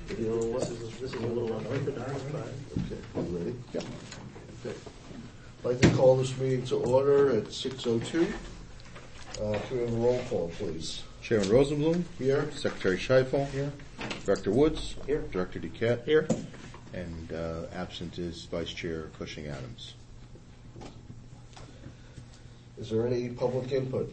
You know what? This is a little unorthodox, but Okay, you ready? Yep. Okay. I'd like to call this meeting to order at 6:02. Can we have a roll call, please? Chairman Rosenblum. Here. Secretary Scheifel. Here. Director Woods. Here. Director Duquette. Here. And absent is Vice Chair Cushing Adams. Is there any public input?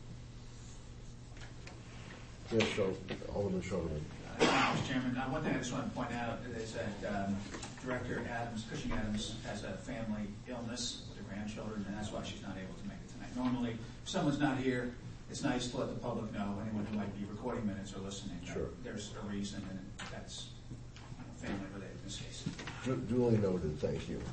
Yes, Alderman Shoneman. Mr. Chairman, one thing I just want to point out is that Director Adams, Cushing Adams, has a family illness with her grandchildren, and that's why she's not able to make it tonight. Normally, if someone's not here, it's nice to let the public know, anyone who might be recording minutes or listening, Sure. there's a reason, and that's family related in this case. Duly noted, thank you.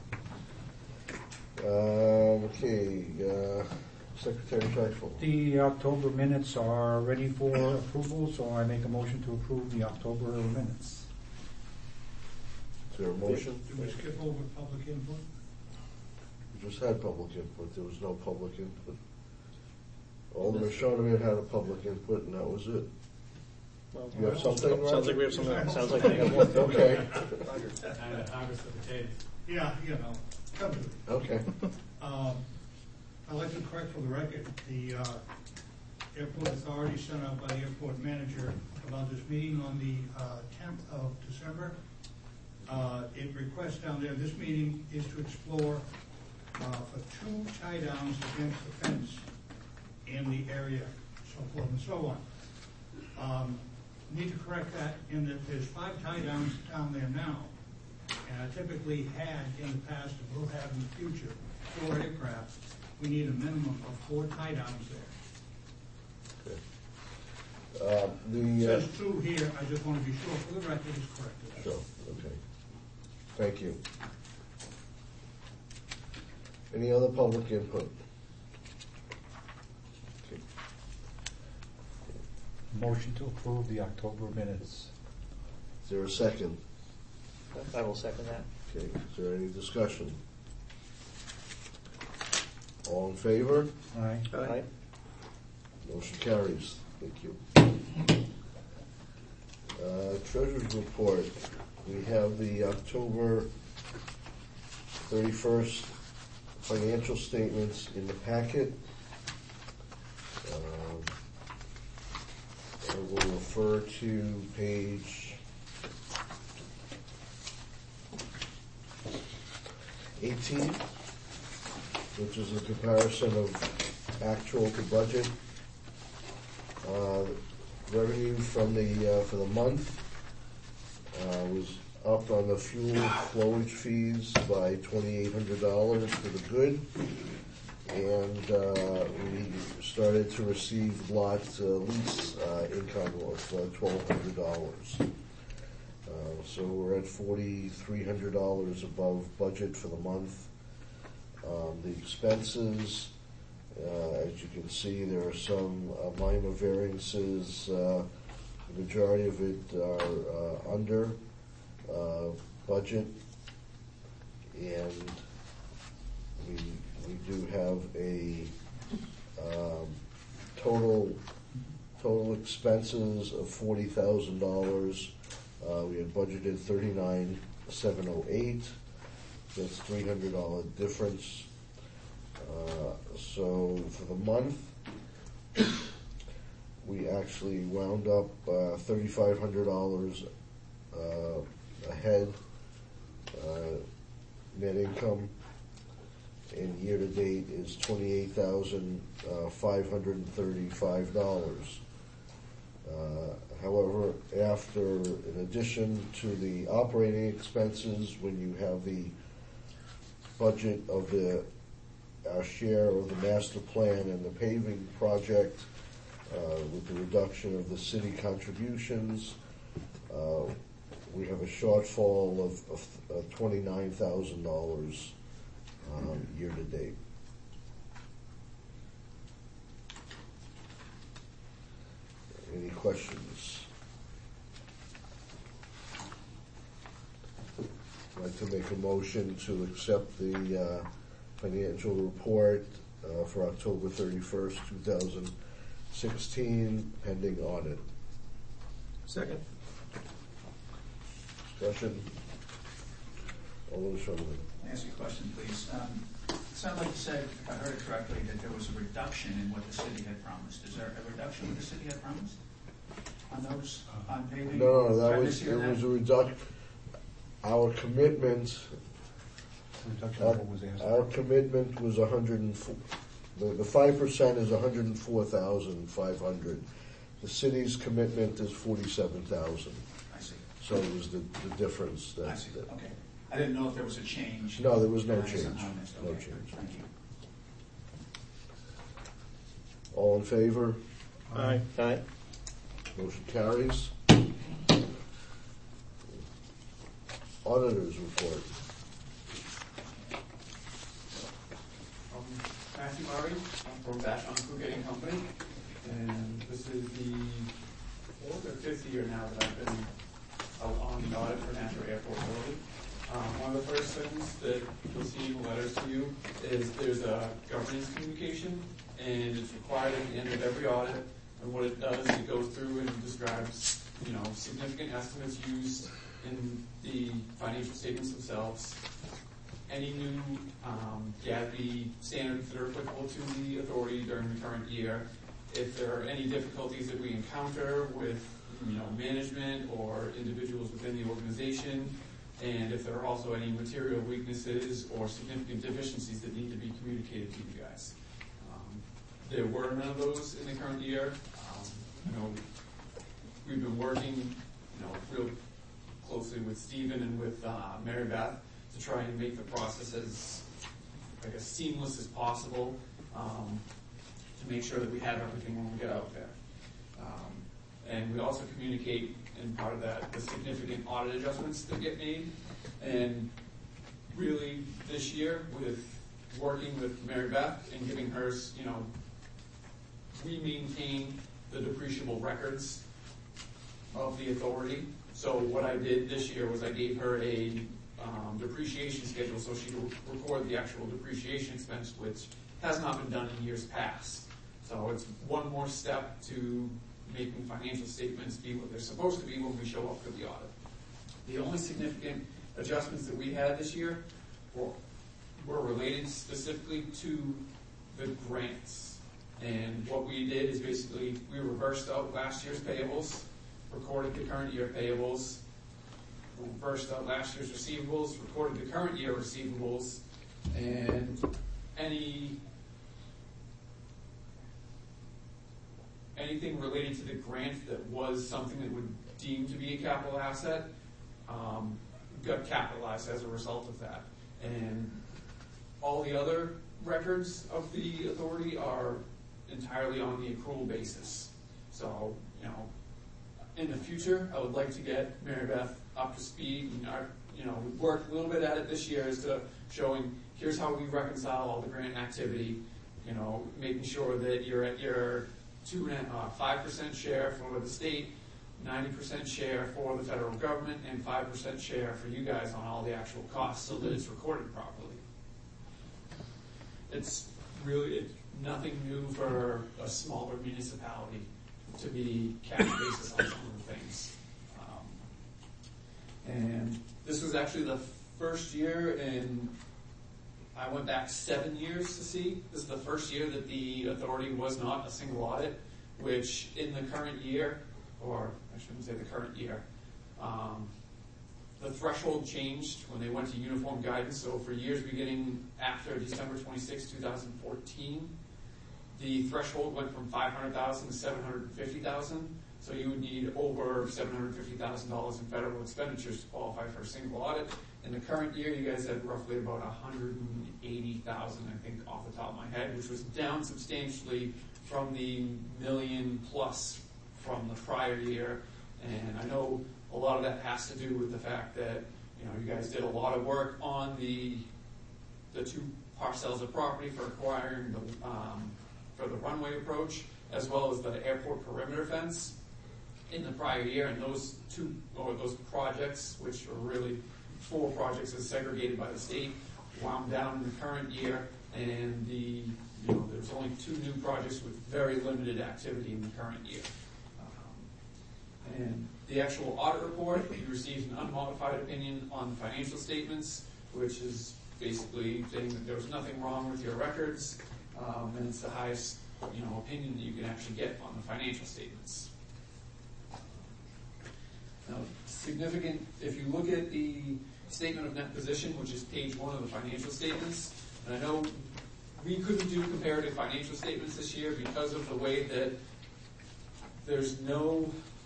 Secretary Scheifel. The October minutes are ready for approval, so I make a motion to approve the October minutes. Is there a motion? Did we skip over public input? We just had public input. There was no public input. Alderman Shoneman had a public input, and that was it. Well, You have something? sounds like we have something. Sounds like we have one. Okay. Yeah, you know, come to it. Okay. I'd like to correct for the record, the airport authority sent out by the airport manager about this meeting on the 10th of December. It requests down there, this meeting is to explore for 2 tie downs against the fence in the area, so forth and so on. Need to correct that in that there's 5 tie downs down there now, and I typically had in the past and will have in the future 4 aircraft. We need a minimum of 4 tie downs there. It says 2 here, I just want to be sure for the record it's corrected. Sure, okay. Thank you. Any other public input? Okay. Motion to approve the October minutes. Is there a second? I will second that. Okay, is there any discussion? All in favor? Aye. Aye. Motion carries. Thank you. Treasurer's report. We have the October 31st financial statements in the packet. I will refer to page 18, which is a comparison of actual to budget. Revenue from the for the month was up on the fuel flowage fees by $2,800 for the good, and we started to receive lot lease income of $1,200. So we're at $4,300 above budget for the month. The expenses, as you can see, there are some minor variances. The majority of it are under budget, and we do have a total expenses of $40,000. We had budgeted $39,708. That's $300 difference. So for the month, we actually wound up $3,500 ahead net income, and year to date is $28,535. However, in addition to the operating expenses, when you have the budget of our share of the master plan and the paving project, with the reduction of the city contributions, we have a shortfall of $29,000 year to date. Any questions? I'd like to make a motion to accept the financial report for October 31st, 2016, pending audit. Second. Discussion? All those from the, Can I ask you a question, please? It sounded like you said, if I heard it correctly, that there was a reduction in what the city had promised. Is there a reduction in what the city had promised on those, on paving? no, Did I that was, mishear it that? was a reduction. Our commitment, Reduction of what was asked. our commitment was 104, the 5% is 104,500. The city's commitment is 47,000. I see. So it was the difference I that, see, okay. I didn't know if there was a change. No, there was no that I change. somehow missed. No Okay, change. Thank you. all in favor? Aye. Aye. Motion carries. Auditors report. Matthew Murray, I'm from Vashon Cougat and Company, and this is the fourth or fifth year now that I've been out on the audit for Nashua Airport Authority. One of the first things that you'll see in the letters to you is there's a governance communication, and it's required at the end of every audit. And what it does is it goes through and describes, significant estimates used in the financial statements themselves, any new GASB standards that are applicable to the authority during the current year, if there are any difficulties that we encounter with management or individuals within the organization, and if there are also any material weaknesses or significant deficiencies that need to be communicated to you guys. There were none of those in the current year. We've been working real closely with Stephen and with Mary Beth to try and make the process as seamless as possible, to make sure that we have everything when we get out there. And we also communicate, in part of that, the significant audit adjustments that get made. And really, this year, with working with Mary Beth and giving hers, we maintain the depreciable records of the authority. So what I did this year was I gave her a depreciation schedule so she could record the actual depreciation expense, which has not been done in years past. So it's one more step to making financial statements be what they're supposed to be when we show up for the audit. The only significant adjustments that we had this year were related specifically to the grants. And what we did is basically we reversed out last year's payables, recorded the current year payables, reversed out last year's receivables, recorded the current year receivables, and anything related to the grant that was something that would deem to be a capital asset got capitalized as a result of that. And all the other records of the authority are entirely on the accrual basis. So, in the future, I would like to get Mary Beth up to speed. We worked a little bit at it this year as to showing here's how we reconcile all the grant activity. Making sure that you're at your 5% share for the state, 90% share for the federal government, and 5% share for you guys on all the actual costs, so that it's recorded properly. It's really nothing new for a smaller municipality to be cash basis on some of the things. And this was actually the first year I went back 7 years to see. This is the first year that the authority was not a single audit, which in the current year, or I shouldn't say the current year, the threshold changed when they went to uniform guidance. So for years beginning after December 26, 2014, the threshold went from $500,000 to $750,000. So you would need over $750,000 in federal expenditures to qualify for a single audit. In the current year, you guys had roughly about $180,000, I think, off the top of my head, which was down substantially from the million plus from the prior year. And I know a lot of that has to do with the fact that you guys did a lot of work on the two parcels of property for acquiring for the runway approach, as well as the airport perimeter fence in the prior year. And those projects, which are really 4 projects as segregated by the state, wound down in the current year, and there's only 2 new projects with very limited activity in the current year. And the actual audit report, you received an unmodified opinion on the financial statements, which is basically saying that there was nothing wrong with your records, and it's the highest, opinion that you can actually get on the financial statements. Now, significant, if you look at the statement of net position, which is page 1 of the financial statements, and I know we couldn't do comparative financial statements this year because of the way that there's no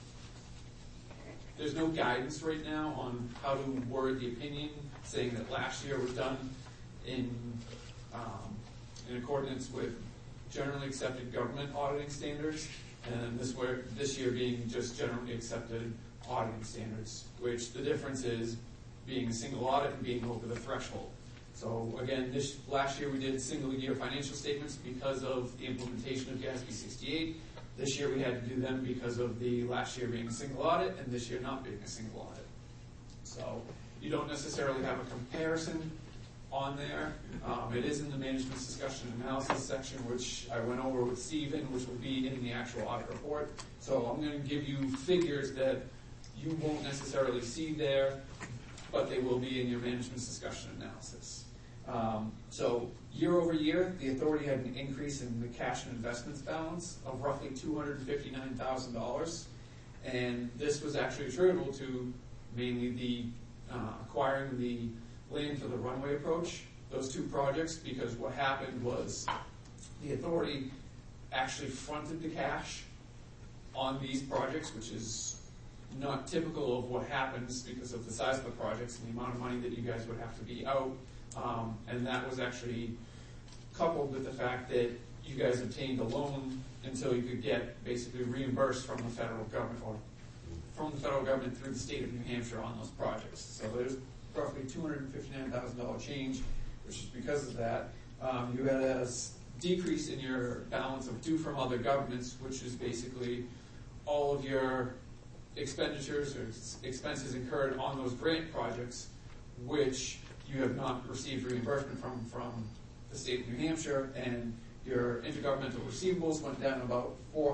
guidance right now on how to word the opinion, saying that last year was done in accordance with generally accepted government auditing standards, and this year being just generally accepted auditing standards, which the difference is being a single audit and being over the threshold. So again, last year we did single year financial statements because of the implementation of GASB 68. This year we had to do them because of the last year being a single audit and this year not being a single audit. So you don't necessarily have a comparison on there. It is in the management's discussion and analysis section, which I went over with Stephen, which will be in the actual audit report. So I'm going to give you figures that you won't necessarily see there, but they will be in your management's discussion and analysis. So year over year, the authority had an increase in the cash and investments balance of roughly $259,000, and this was actually attributable to mainly the acquiring the land for the runway approach, those two projects, because what happened was the authority actually fronted the cash on these projects, which is not typical of what happens because of the size of the projects and the amount of money that you guys would have to be out. And that was actually coupled with the fact that you guys obtained a loan until you could get basically reimbursed from the federal government or from the federal government through the state of New Hampshire on those projects. So there's roughly $259,000 change, which is because of that. You had a decrease in your balance of due from other governments, which is basically all of your expenditures or expenses incurred on those grant projects, which you have not received reimbursement from the state of New Hampshire, and your intergovernmental receivables went down about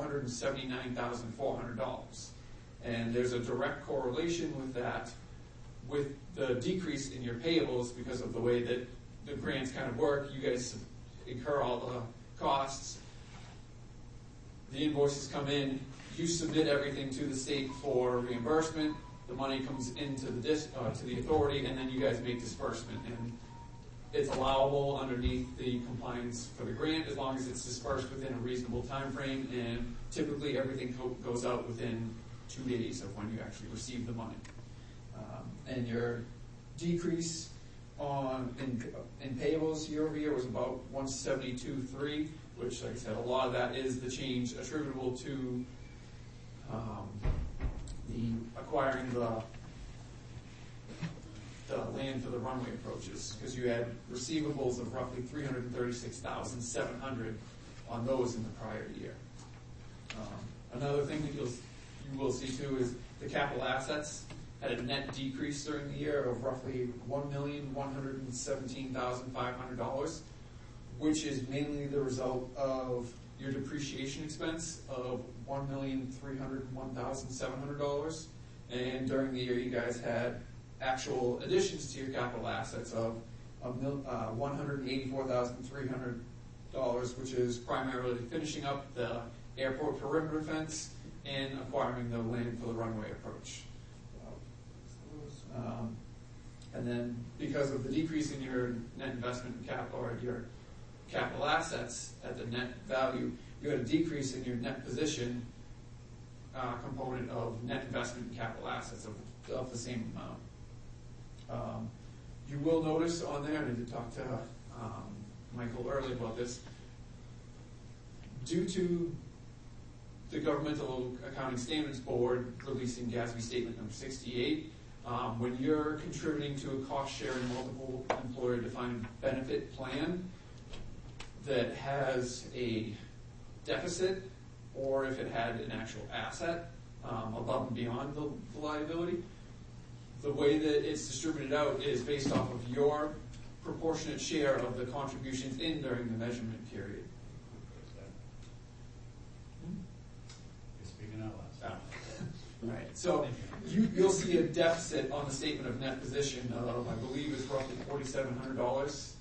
$479,400. And there's a direct correlation with that, with the decrease in your payables because of the way that the grants kind of work. You guys incur all the costs, the invoices come in, you submit everything to the state for reimbursement, the money comes into to the authority, and then you guys make disbursement. And it's allowable underneath the compliance for the grant as long as it's dispersed within a reasonable time frame, and typically everything goes out within 2 days of when you actually receive the money. And your decrease in payables year over year was about $172,300, which, like I said, a lot of that is the change attributable to the acquiring the land for the runway approaches, because you had receivables of roughly $336,700 on those in the prior year. Another thing that you will see too is the capital assets had a net decrease during the year of roughly $1,117,500, which is mainly the result of your depreciation expense of $1,301,700. And during the year, you guys had actual additions to your capital assets of $184,300, which is primarily finishing up the airport perimeter fence and acquiring the land for the runway approach. And then because of the decrease in your net investment in capital, or your capital assets at the net value, you had a decrease in your net position component of net investment in capital assets of the same amount. You will notice on there, and I did talk to Michael earlier about this, due to the Governmental Accounting Standards Board releasing GASB Statement number 68, when you're contributing to a cost-sharing multiple employer defined benefit plan that has a deficit, or if it had an actual asset above and beyond the liability, the way that it's distributed out is based off of your proportionate share of the contributions in during the measurement period. You're speaking out loud. Right, so you'll see a deficit on the statement of net position of, I believe, is roughly $4,700.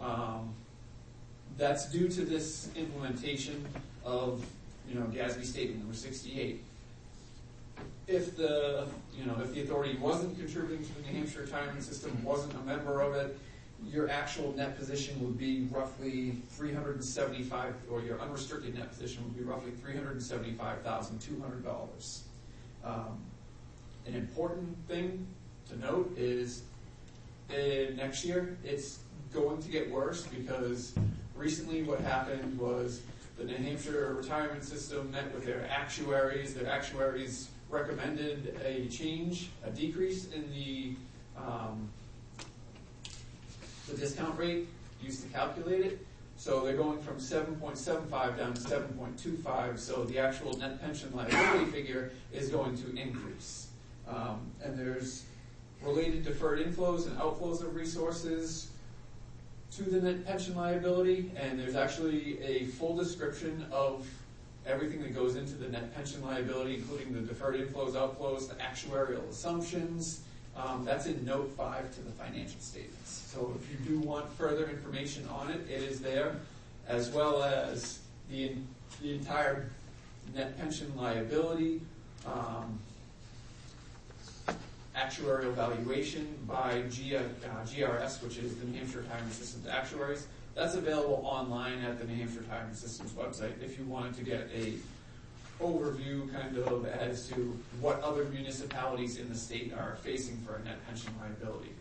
That's due to this implementation of, GASB statement number 68. If the authority wasn't contributing to the New Hampshire retirement system, wasn't a member of it, your actual net position would be roughly 375, or your unrestricted net position would be roughly $375,200. An important thing to note is next year it's going to get worse, because recently what happened was the New Hampshire retirement system met with their actuaries. Their actuaries recommended a decrease in the discount rate used to calculate it. So they're going from 7.75 down to 7.25, so the actual net pension liability figure is going to increase. And there's related deferred inflows and outflows of resources to the net pension liability, and there's actually a full description of everything that goes into the net pension liability, including the deferred inflows, outflows, the actuarial assumptions. That's in Note 5 to the financial statements. So if you do want further information on it, it is there, as well as the entire net pension liability, actuarial valuation by GRS, which is the New Hampshire Retirement Systems Actuaries. That's available online at the New Hampshire Retirement Systems website if you wanted to get a overview kind of as to what other municipalities in the state are facing for a net pension liability.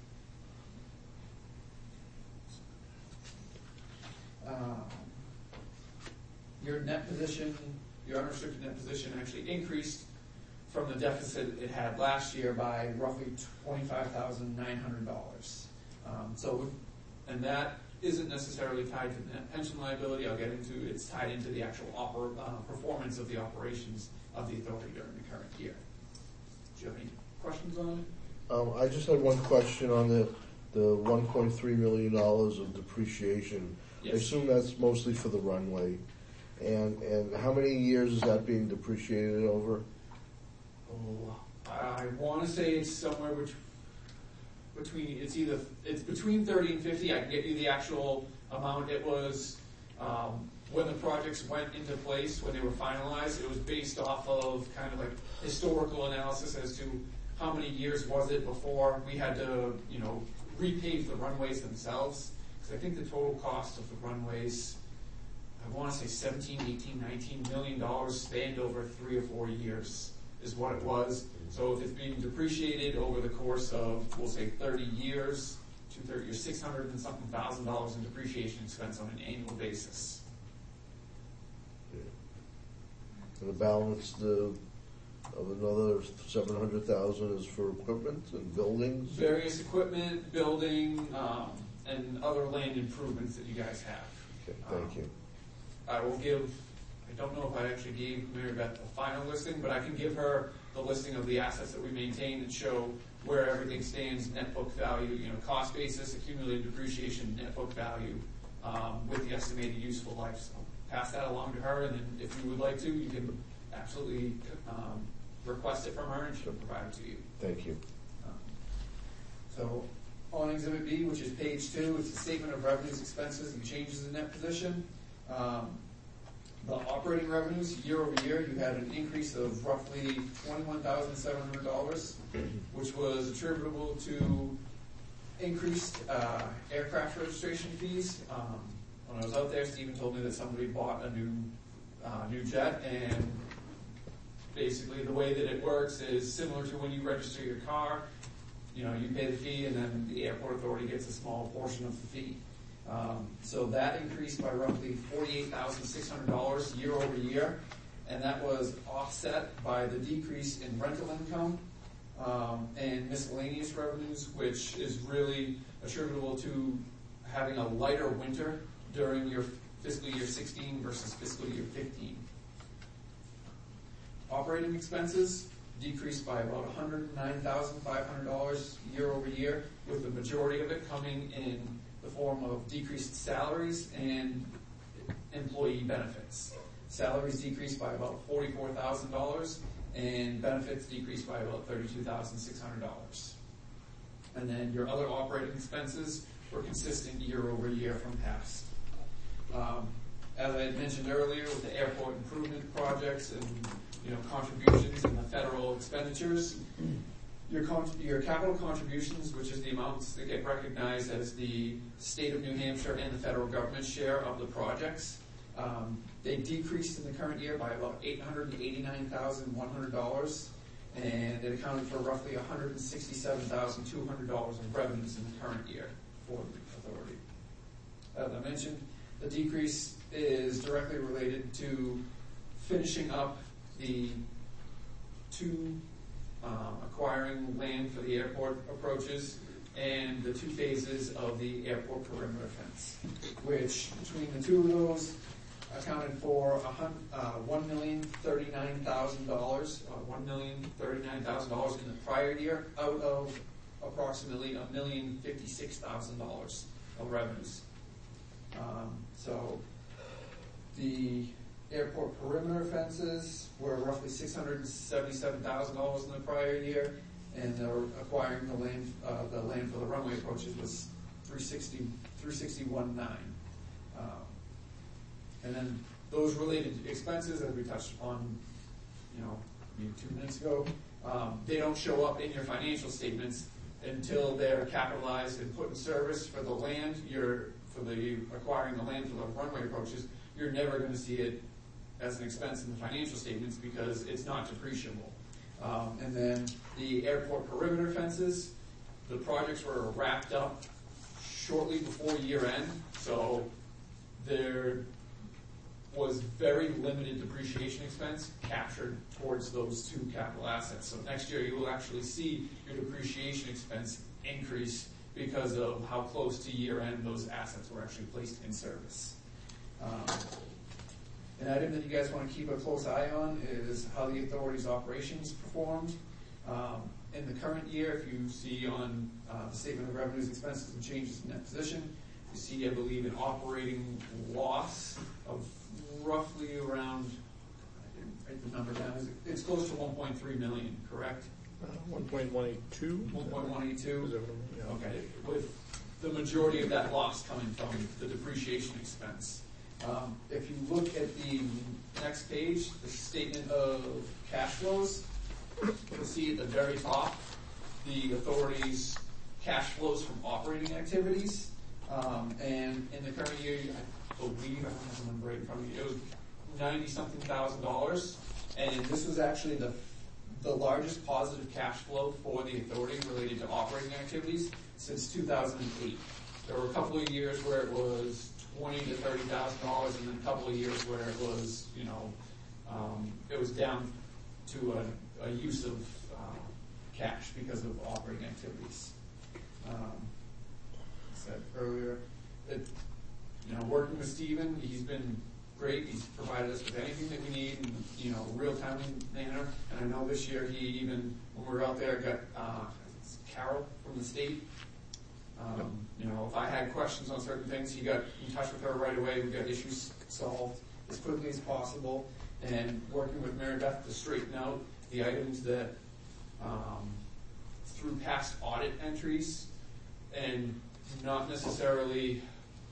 Your net position, your unrestricted net position actually increased from the deficit it had last year by roughly $25,900. And that isn't necessarily tied to the net pension liability. I'll get into it's tied into the actual performance of the operations of the authority during the current year. Do you have any questions on it? I just had one question on the $1.3 million of depreciation. Yes. I assume that's mostly for the runway. And how many years is that being depreciated over? I want to say it's somewhere it's between 30 and 50. I can get you the actual amount. It was when the projects went into place, when they were finalized, it was based off of kind of like historical analysis as to how many years was it before we had to, repave the runways themselves. Because I think the total cost of the runways, I want to say 17, 18, 19 $19 million spanned over 3 or 4 years is what it was. So if it's being depreciated over the course of, we'll say 30 years, you're $600 and something thousand in depreciation expense on an annual basis. And the balance of another $700,000 is for equipment and buildings? Various equipment, building, and other land improvements that you guys have. Okay, thank you. I don't know if I actually gave Mary Beth the final listing, but I can give her the listing of the assets that we maintain and show where everything stands, net book value, cost basis, accumulated depreciation, net book value, with the estimated useful life. So pass that along to her, and then if you would like to, you can absolutely request it from her, and she'll provide it to you. Thank you. So on Exhibit B, which is page 2, it's the statement of revenues, expenses, and changes in net position. The operating revenues, year over year, you had an increase of roughly $21,700, which was attributable to increased aircraft registration fees. When I was out there, Stephen told me that somebody bought a new jet, and basically the way that it works is similar to when you register your car. You pay the fee, and then the airport authority gets a small portion of the fee. So that increased by roughly $48,600 year over year, and that was offset by the decrease in rental income and miscellaneous revenues, which is really attributable to having a lighter winter during your fiscal year 16 versus fiscal year 15. Operating expenses decreased by about $109,500 year over year, with the majority of it coming in the form of decreased salaries and employee benefits. Salaries decreased by about $44,000, and benefits decreased by about $32,600. And then your other operating expenses were consistent year over year from past. As I had mentioned earlier, with the airport improvement projects and contributions and the federal expenditures, your capital contributions, which is the amounts that get recognized as the state of New Hampshire and the federal government share of the projects, they decreased in the current year by about $889,100, and it accounted for roughly $167,200 of revenues in the current year for the authority. As I mentioned, the decrease is directly related to finishing up the two acquiring land for the airport approaches and the 2 phases of the airport perimeter fence, which between the 2 of those accounted for $1,039,000 in the prior year out of approximately $1,056,000 of revenues. So the airport perimeter fences were roughly $677,000 in the prior year, and acquiring the land for the runway approaches was $361,900. And then those related expenses, as we touched upon, maybe 2 minutes ago, they don't show up in your financial statements until they're capitalized and put in service for the land. For the acquiring the land for the runway approaches, you're never going to see it as an expense in the financial statements because it's not depreciable. And then the airport perimeter fences, the projects were wrapped up shortly before year end, so there was very limited depreciation expense captured towards those 2 capital assets. So next year you will actually see your depreciation expense increase because of how close to year end those assets were actually placed in service. An item that you guys want to keep a close eye on is how the authority's operations performed. In the current year, if you see on the statement of revenues, expenses, and changes in that position, you see, I believe, an operating loss of roughly around, I didn't write the number down, it's close to 1.3 million, correct? 1.182? 1.182? Yeah. Okay, with the majority of that loss coming from the depreciation expense. If you look at the next page, the statement of cash flows, you'll see at the very top the authority's cash flows from operating activities. And in the current year, I believe, I don't have the number right in front of me, it was $90-something thousand, and this was actually the largest positive cash flow for the authority related to operating activities since 2008. There were a couple of years where it was $20,000 to $30,000, and then a couple of years where it was, it was down to a use of cash because of operating activities. I said earlier, working with Stephen, he's been great. He's provided us with anything that we need in a real-time manner. And I know this year he even, when we were out there, got Carol from the state. If I had questions on certain things, he got in touch with her right away. We got issues solved as quickly as possible. And working with Mary Beth to straighten out the items that, through past audit entries, and not necessarily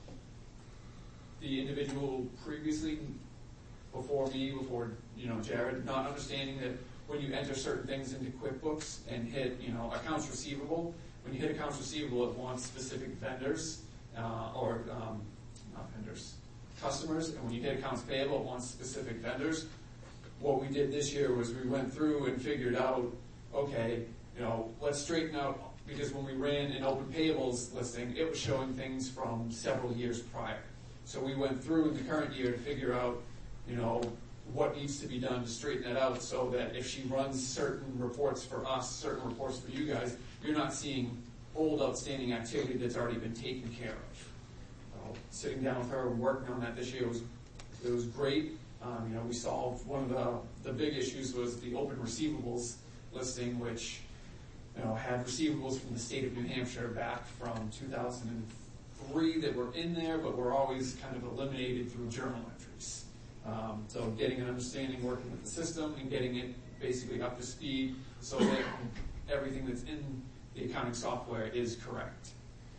the individual previously, before me, before Jared, not understanding that when you enter certain things into QuickBooks and hit accounts receivable, when you hit accounts receivable, it wants specific vendors or not vendors, customers, and when you hit accounts payable, it wants specific vendors. What we did this year was we went through and figured out, okay, let's straighten out, because when we ran an open payables listing, it was showing things from several years prior. So we went through in the current year to figure out, what needs to be done to straighten that out so that if she runs certain reports for us, certain reports for you guys, you're not seeing old outstanding activity that's already been taken care of. Sitting down with her and working on that this year was great. We solved one of the big issues was the open receivables listing, which had receivables from the state of New Hampshire back from 2003 that were in there, but were always kind of eliminated through journal entries. So getting an understanding, working with the system, and getting it basically up to speed so that everything that's in the accounting software is correct.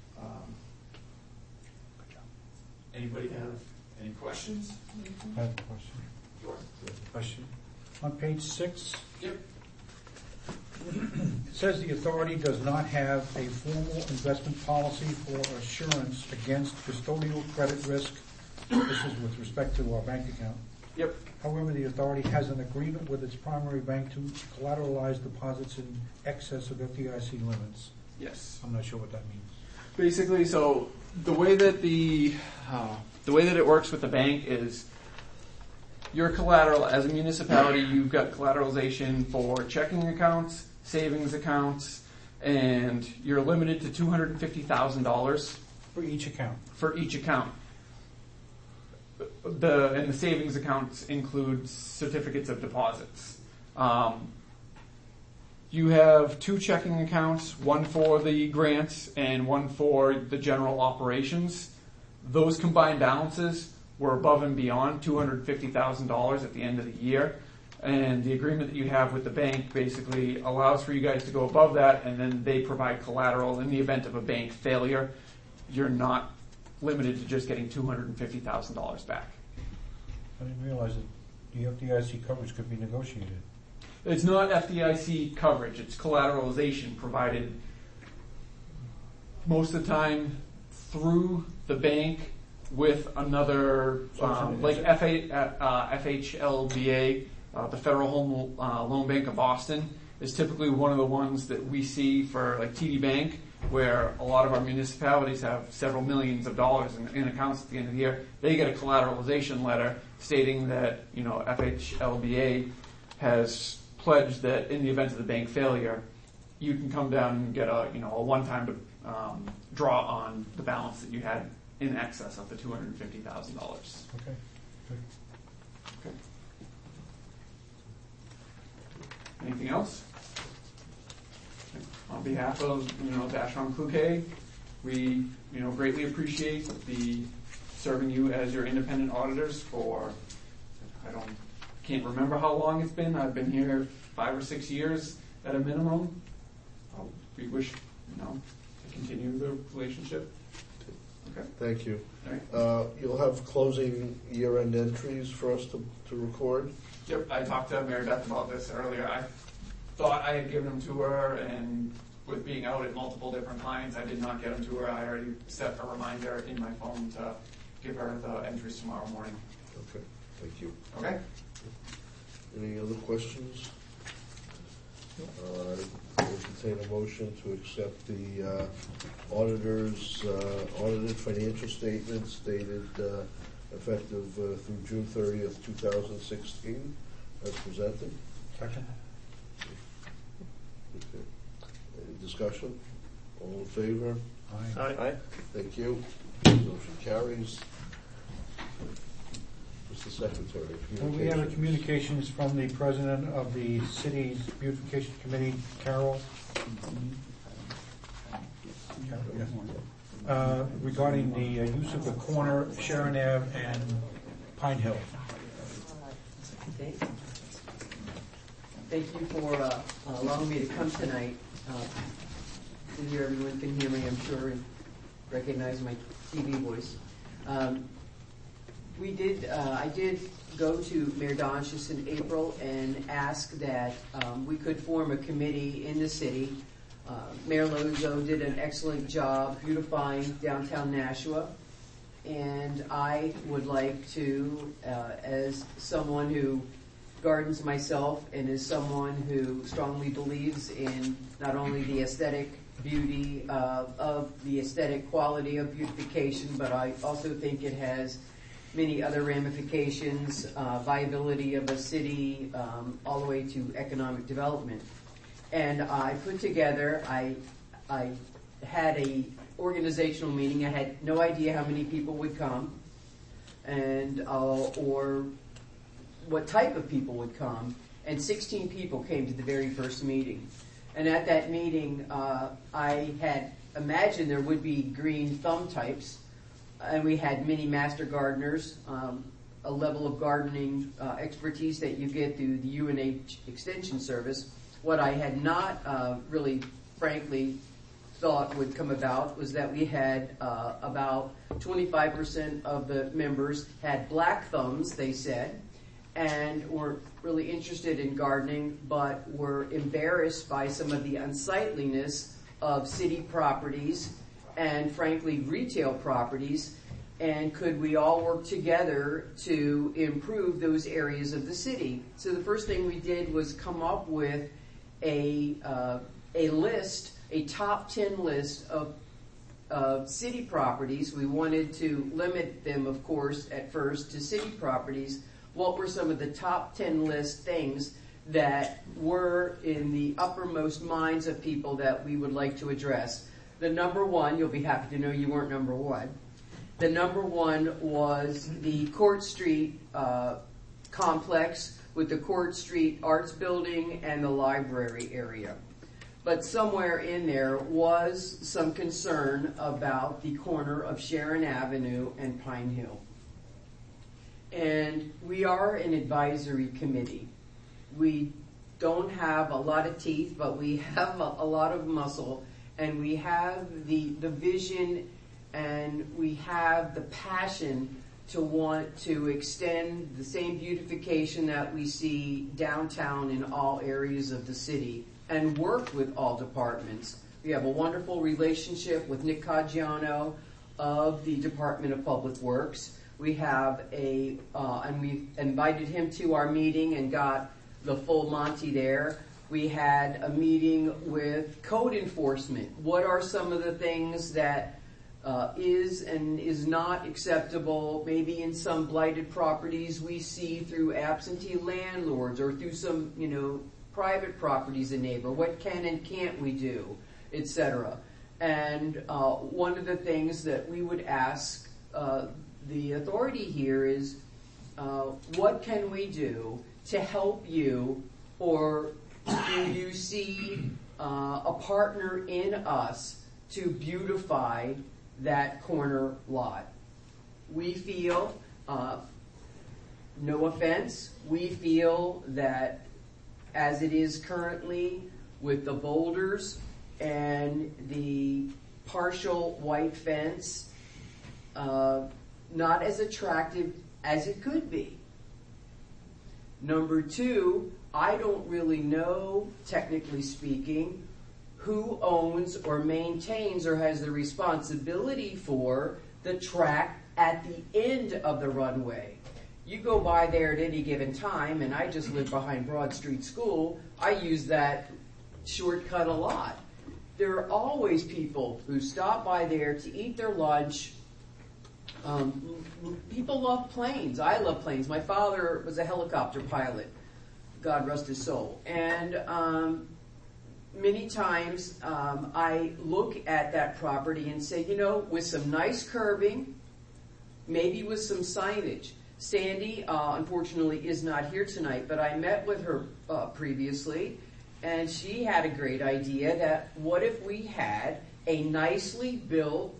Anybody have any questions? I have a question. Sure. Question. On page 6, Yep. it says the authority does not have a formal investment policy for assurance against custodial credit risk. This is with respect to our bank account. Yep. However, the authority has an agreement with its primary bank to collateralize deposits in excess of FDIC limits. Yes. I'm not sure what that means. Basically, so the way that it works with the bank is your collateral as a municipality, you've got collateralization for checking accounts, savings accounts, and you're limited to $250,000 For each account. for each account. And the savings accounts include certificates of deposits. You have 2 checking accounts, one for the grants and one for the general operations. Those combined balances were above and beyond $250,000 at the end of the year. And the agreement that you have with the bank basically allows for you guys to go above that, and then they provide collateral in the event of a bank failure. You're not limited to just getting $250,000 back. I didn't realize that the FDIC coverage could be negotiated. It's not FDIC coverage, it's collateralization provided most of the time through the bank with another, like FHLBA, the Federal Home Loan Bank of Boston, is typically one of the ones that we see for like TD Bank, where a lot of our municipalities have several millions of dollars in accounts at the end of the year. They get a collateralization letter stating that, FHLBA has pledged that in the event of the bank failure, you can come down and get a one-time draw on the balance that you had in excess of the $250,000. Okay, good. Okay. Anything else? On behalf of, Vacheron Cloutier, we, greatly appreciate serving you as your independent auditors for, can't remember how long it's been. I've been here 5 or 6 years at a minimum. We wish, to continue the relationship. Okay. Thank you. All right. You'll have closing year-end entries for us to record? Yep, I talked to Mary Beth about this earlier. I thought I had given them to her, and with being out at multiple different clients, I did not get them to her. I already set a reminder in my phone to give her the entries tomorrow morning. Okay, thank you. Okay? Any other questions? Entertain a motion to accept the auditor's audited financial statements dated effective through June 30th, 2016, as presented. Second. Okay. Any discussion? All in favor? Aye. Aye. Thank you. Motion carries. Mr. Secretary. Well, we have a communications from the president of the city's beautification committee, Carol. Regarding the use of the corner, Sharon Ave and Pine Hill. Thank you for allowing me to come tonight. Here everyone can hear me, I'm sure, and recognize my TV voice. I did go to Mayor Donchis in April and ask that we could form a committee in the city. Mayor Lozo did an excellent job beautifying downtown Nashua, and I would like to, as someone who gardens myself and as someone who strongly believes in not only the aesthetic beauty of the aesthetic quality of beautification, but I also think it has many other ramifications, viability of a city, all the way to economic development. And I put together, I had a organizational meeting. I had no idea how many people would come, and or what type of people would come. And 16 people came to the very first meeting. And at that meeting, I had imagined there would be green thumb types, and we had many master gardeners, a level of gardening expertise that you get through the UNH Extension Service. What I had not really, frankly, thought would come about was that we had about 25% of the members had black thumbs, they said, and were really interested in gardening, but were embarrassed by some of the unsightliness of city properties and, frankly, retail properties. And could we all work together to improve those areas of the city? So the first thing we did was come up with a list, a top 10 list of city properties. We wanted to limit them, of course, at first to city properties. What were some of the top 10 list things that were in the uppermost minds of people that we would like to address? The number one, you'll be happy to know you weren't number one. The number one was the Court Street complex with the Court Street Arts Building and the library area. But somewhere in there was some concern about the corner of Sharon Avenue and Pine Hill. And we are an advisory committee. We don't have a lot of teeth, but we have a lot of muscle, and we have the vision, and we have the passion to want to extend the same beautification that we see downtown in all areas of the city and work with all departments. We have a wonderful relationship with Nick Caggiano of the Department of Public Works. We have and we invited him to our meeting and got the full Monty there. We had a meeting with code enforcement. What are some of the things that is and is not acceptable, maybe in some blighted properties we see through absentee landlords or through some, private properties in neighbor. What can and can't we do, etc. And one of the things that we would ask the authority here is, what can we do to help you, or do you see a partner in us to beautify that corner lot? We feel, no offense, we feel that as it is currently with the boulders and the partial white fence, not as attractive as it could be. Number two, I don't really know, technically speaking, who owns or maintains or has the responsibility for the track at the end of the runway. You go by there at any given time, and I just live behind Broad Street School. I use that shortcut a lot. There are always people who stop by there to eat their lunch. People love planes. I love planes. My father was a helicopter pilot. God rest his soul. And many times I look at that property and say, with some nice curbing, maybe with some signage. Sandy, unfortunately, is not here tonight, but I met with her previously, and she had a great idea that what if we had a nicely built,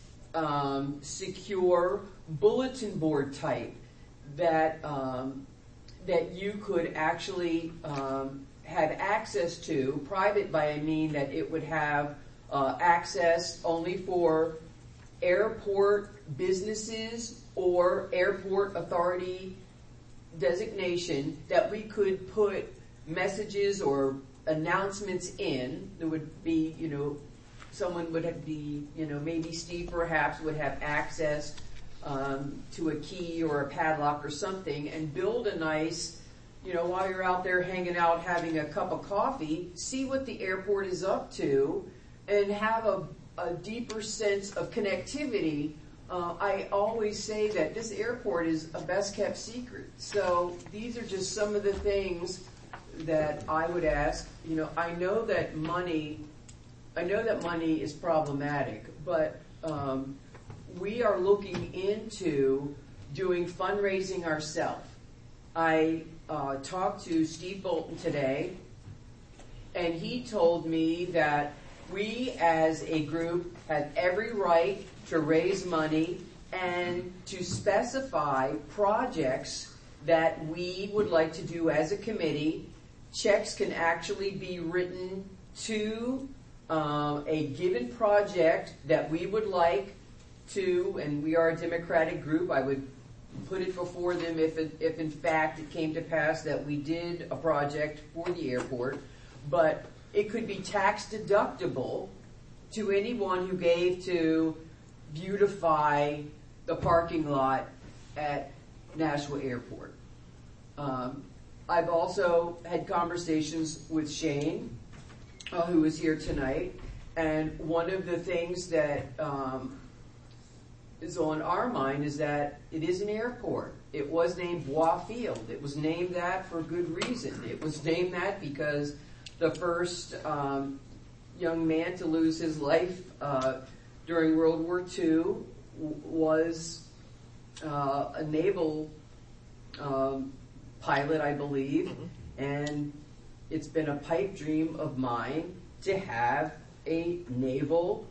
secure bulletin board type that you could actually have access to, private by I mean that it would have access only for airport businesses or airport authority designation, that we could put messages or announcements in. There would be, someone would be, maybe Steve perhaps would have access to a key or a padlock or something, and build a nice, while you're out there hanging out having a cup of coffee, see what the airport is up to and have a deeper sense of connectivity. I always say that this airport is a best kept secret. So these are just some of the things that I would ask. I know that money is problematic, but we are looking into doing fundraising ourselves. I talked to Steve Bolton today, and he told me that we as a group have every right to raise money and to specify projects that we would like to do as a committee. Checks can actually be written to a given project that we would like to, and we are a democratic group. I would put it before them if in fact it came to pass that we did a project for the airport, but it could be tax deductible to anyone who gave to beautify the parking lot at Nashua Airport. I've also had conversations with Shane, who is here tonight, and one of the things that is on our mind is that it is an airport. It was named Bois Field. It was named that for good reason. It was named that because the first young man to lose his life during World War II was a naval pilot, I believe, and it's been a pipe dream of mine to have a naval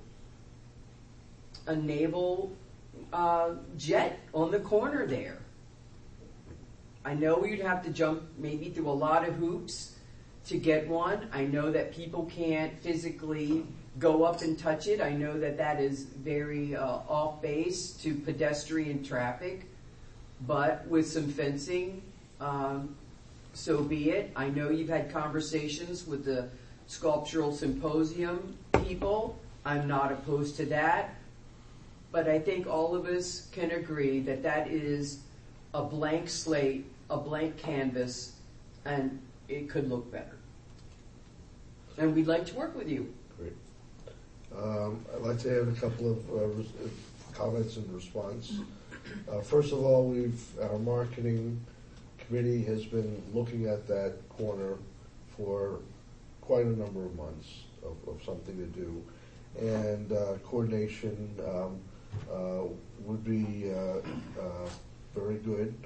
jet on the corner there. I know you'd have to jump maybe through a lot of hoops to get one. I know that people can't physically go up and touch it. I know that that is very off base to pedestrian traffic, but with some fencing, so be it. I know you've had conversations with the Sculptural Symposium people. I'm not opposed to that. But I think all of us can agree that that is a blank slate, a blank canvas, and it could look better. And we'd like to work with you. Great. I'd like to add a couple of comments in response. First of all, our marketing committee has been looking at that corner for quite a number of months of something to do, and coordination would be very good.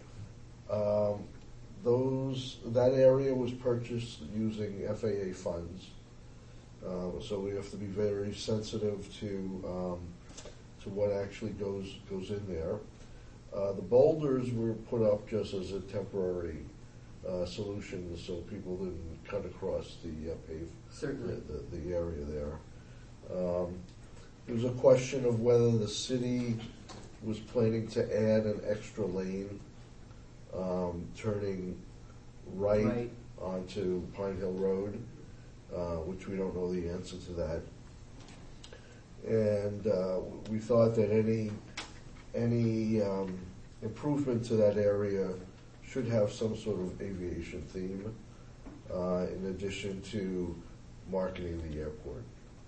That area was purchased using FAA funds, so we have to be very sensitive to what actually goes in there. The boulders were put up just as a temporary solution, so people didn't cut across the area there. There was a question of whether the city was planning to add an extra lane, turning right onto Pine Hill Road, which we don't know the answer to that. And we thought that any improvement to that area should have some sort of aviation theme, in addition to marketing the airport.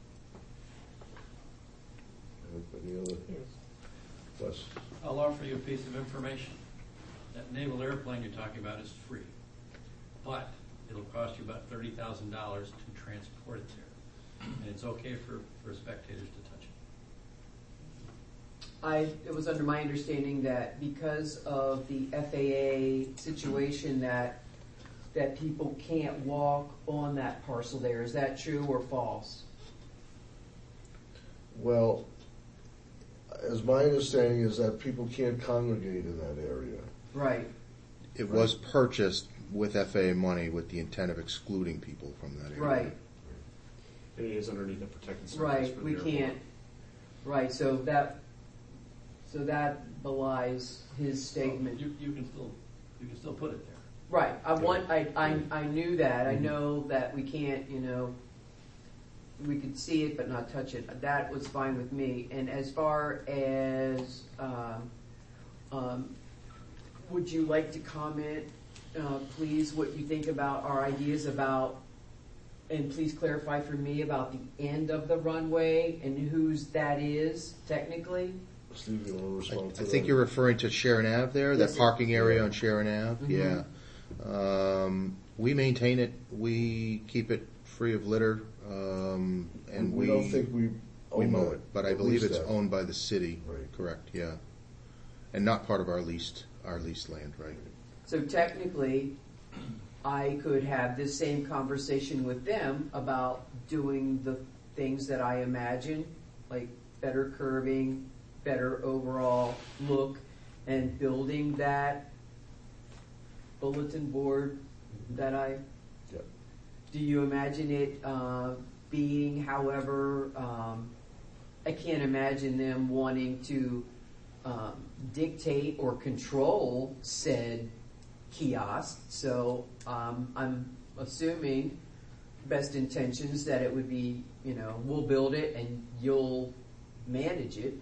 Any other? Wes? I'll offer you a piece of information. That naval airplane you're talking about is free, but it'll cost you about $30,000 to transport it there. And it's okay for spectators to touch it. It was under my understanding that because of the FAA situation that people can't walk on that parcel there. Is that true or false? Well, as my understanding is that people can't congregate in that area. Right. It was purchased with FAA money with the intent of excluding people from that area. Right. It is underneath the protected surface. Right. for the We airport. can't. Right. So that belies his statement. You can still put it there. Right. I knew that. I know that we can't, we could see it but not touch it. That was fine with me. And as far as, would you like to comment, please, what you think about our ideas about, and please clarify for me about the end of the runway and whose that is technically? Steve, you want to respond to I that? think you're referring to Sharon Ave there, Yes, that parking area on Sharon Ave? Mhm. Yeah. We maintain it. We keep it free of litter, and we don't think we own mow that, it. But I at believe least it's that. owned by the city. Right. Correct. Yeah. And not part of our leased land, right? So technically, I could have this same conversation with them about doing the things that I imagine, like better curbing, better overall look and building that bulletin board that Yep. do you imagine it being, however, I can't imagine them wanting to dictate or control said kiosk, so I'm assuming best intentions that it would be, we'll build it and you'll manage it.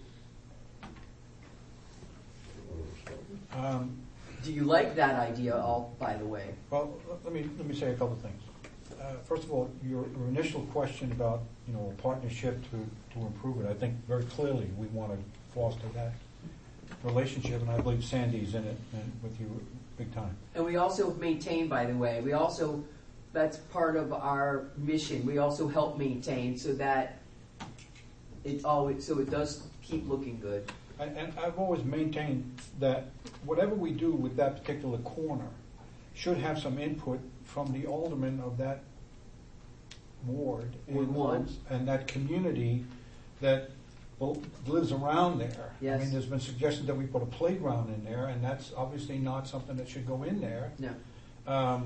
Do you like that idea all, by the way? Well, let me say a couple of things. First of all, your initial question about, a partnership to improve it, I think very clearly we want to foster that relationship, and I believe Sandy's in it and with you big time. And we also maintain, by the way, that's part of our mission. We also help maintain so that it does keep looking good. And I've always maintained that whatever we do with that particular corner should have some input from the alderman of that ward Ward one. and that community that lives around there. Yes. I mean, there's been suggestions that we put a playground in there, and that's obviously not something that should go in there. No.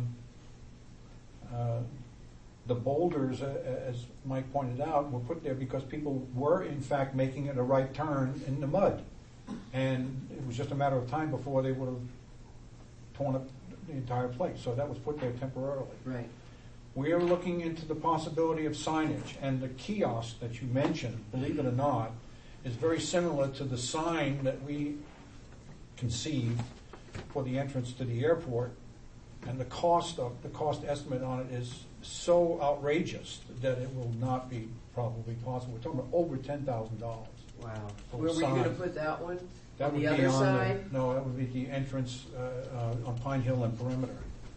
The boulders, as Mike pointed out, were put there because people were in fact making it a right turn in the mud. And it was just a matter of time before they would have torn up the entire place. So that was put there temporarily. Right. We are looking into the possibility of signage, and the kiosk that you mentioned, believe it or not, is very similar to the sign that we conceived for the entrance to the airport. And the cost estimate on it is so outrageous that it will not be probably possible. We're talking about over $10,000. Wow. For Where a were you going to sign. put that one? That On would the be other on side? No, that would be the entrance on Pine Hill and Perimeter.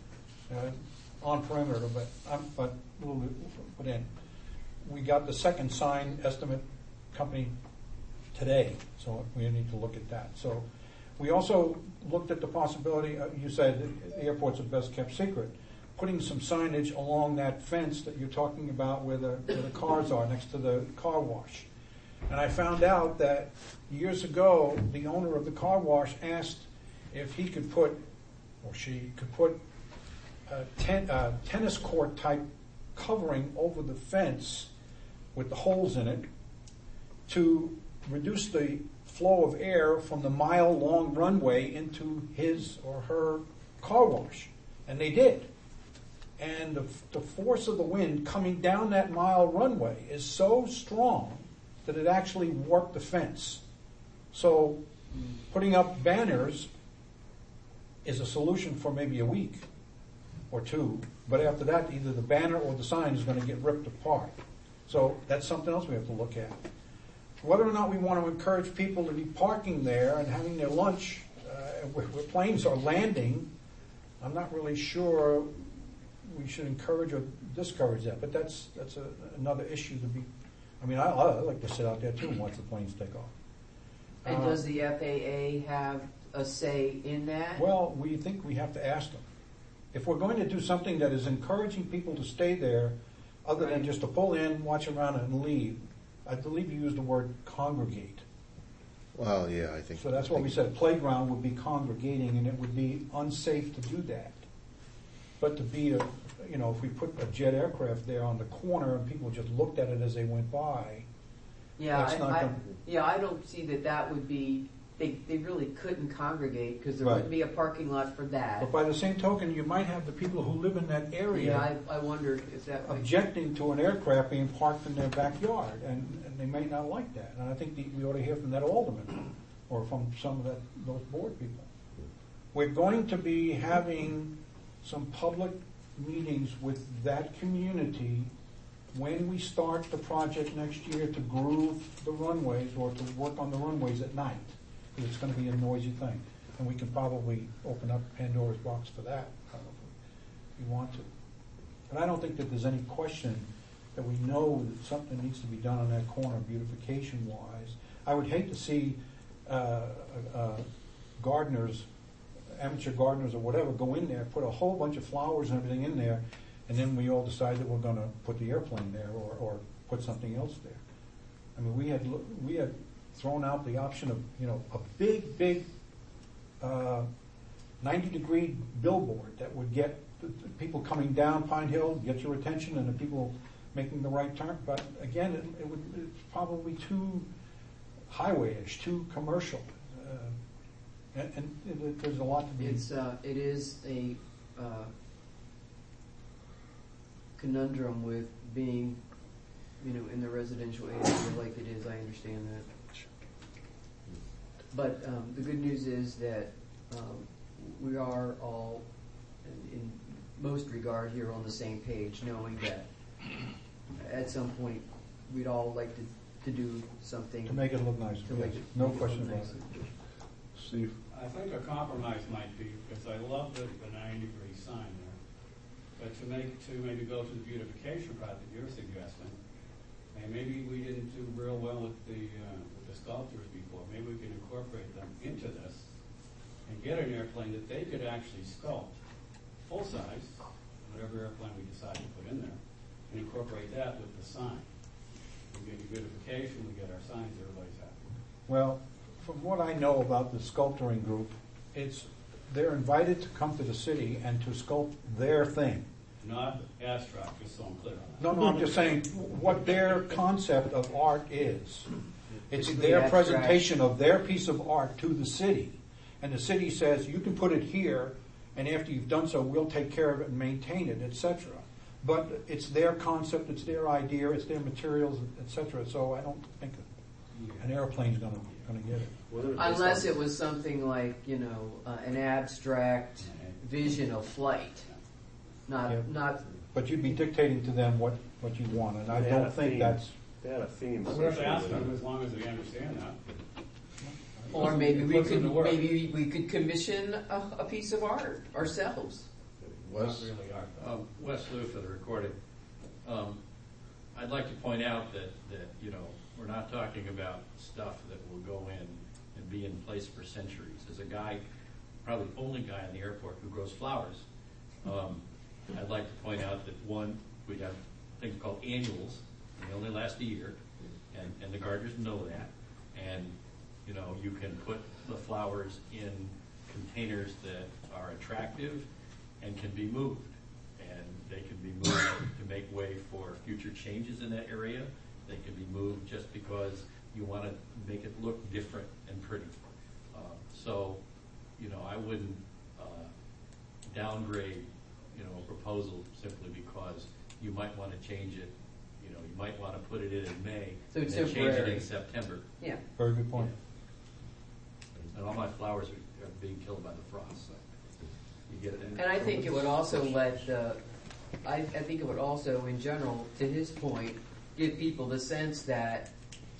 On Perimeter, but we'll put in. We got the second sign estimate company today, so we need to look at that. So we also looked at the possibility, you said the airport's a best kept secret, putting some signage along that fence that you're talking about where the cars are next to the car wash. And I found out that years ago, the owner of the car wash asked if he could put, or she could put, a tennis court type covering over the fence with the holes in it to reduce the flow of air from the mile-long runway into his or her car wash. And they did. And the force of the wind coming down that mile runway is so strong that it actually warped the fence. So putting up banners is a solution for maybe a week or two, but after that, either the banner or the sign is going to get ripped apart. So that's something else we have to look at. Whether or not we want to encourage people to be parking there and having their lunch where planes are landing, I'm not really sure we should encourage or discourage that, but that's another issue to be. I mean, I like to sit out there too and watch the planes take off. And does the FAA have a say in that? Well, we think we have to ask them. If we're going to do something that is encouraging people to stay there, other than just to pull in, watch around, and leave, I believe you used the word congregate. Well, yeah, I think. So that's what we said. Playground would be congregating, and it would be unsafe to do that. But to be if we put a jet aircraft there on the corner and people just looked at it as they went by, that's not going to. I don't see that would be. They really couldn't congregate because there Right. wouldn't be a parking lot for that. But by the same token, you might have the people who live in that area. Yeah, I wondered if that would. Objecting to an aircraft being parked in their backyard, and they may not like that. And I think we ought to hear from that alderman or from some of those board people. We're going to be having some public meetings with that community when we start the project next year to groove the runways or to work on the runways at night, because it's going to be a noisy thing. And we can probably open up Pandora's box for that if we want to. But I don't think that there's any question that we know that something needs to be done on that corner beautification-wise. I would hate to see gardeners, amateur gardeners or whatever, go in there, put a whole bunch of flowers and everything in there, and then we all decide that we're going to put the airplane there or put something else there. I mean, we had thrown out the option of, a big 90-degree billboard that would get the people coming down Pine Hill, get your attention, and the people making the right turn. But again, it's probably too highway-ish, too commercial. And there's a lot to be. It is a conundrum with being, in the residential area like it is. I understand that. But the good news is that we are all, in most regard, here on the same page, knowing that at some point we'd all like to do something To make it look nice. to make it No look question about nice. it. Steve? I think a compromise might be, because I love the 90-degree sign there, but to maybe go to the beautification part that you're suggesting, and maybe we didn't do real well with the sculptures before. Maybe we can incorporate them into this and get an airplane that they could actually sculpt full size, whatever airplane we decide to put in there, and incorporate that with the sign. We get the beautification, we get our signs, everybody's happy. Well, from what I know about the sculpturing group, they're invited to come to the city and to sculpt their thing. Not abstract, just so I'm clear on that. No, I'm just saying what their concept of art is. It's Basically their abstract. presentation of their piece of art to the city. And the city says, you can put it here, and after you've done so, we'll take care of it and maintain it, etc. But it's their concept, it's their idea, it's their materials, etc. So I don't think an airplane's going to get it. Unless it was something like, an abstract vision of flight. Not. But you'd be dictating to them what you want, and I They had don't a think theme. that's. They had a theme. We're going to ask associated them with as long as they understand that. Or maybe It we puts could them to work. commission a piece of art ourselves. Not Wes? really art. Wes Lou for the recording. I'd like to point out that we're not talking about stuff that will go in and be in place for centuries. There's a guy, probably the only guy in the airport who grows flowers. I'd like to point out that we have things called annuals, and they only last a year, and the gardeners know that. And you can put the flowers in containers that are attractive and can be moved. And they can be moved to make way for future changes in that area. They can be moved just because you want to make it look different and pretty. I wouldn't downgrade, a proposal simply because you might want to change it. You might want to put it in May So and then change it temporary. in September. Yeah. Very good point. And all my flowers are being killed by the frost. So you get it in. And I think it would also I think it would also, in general, to his point, give people the sense that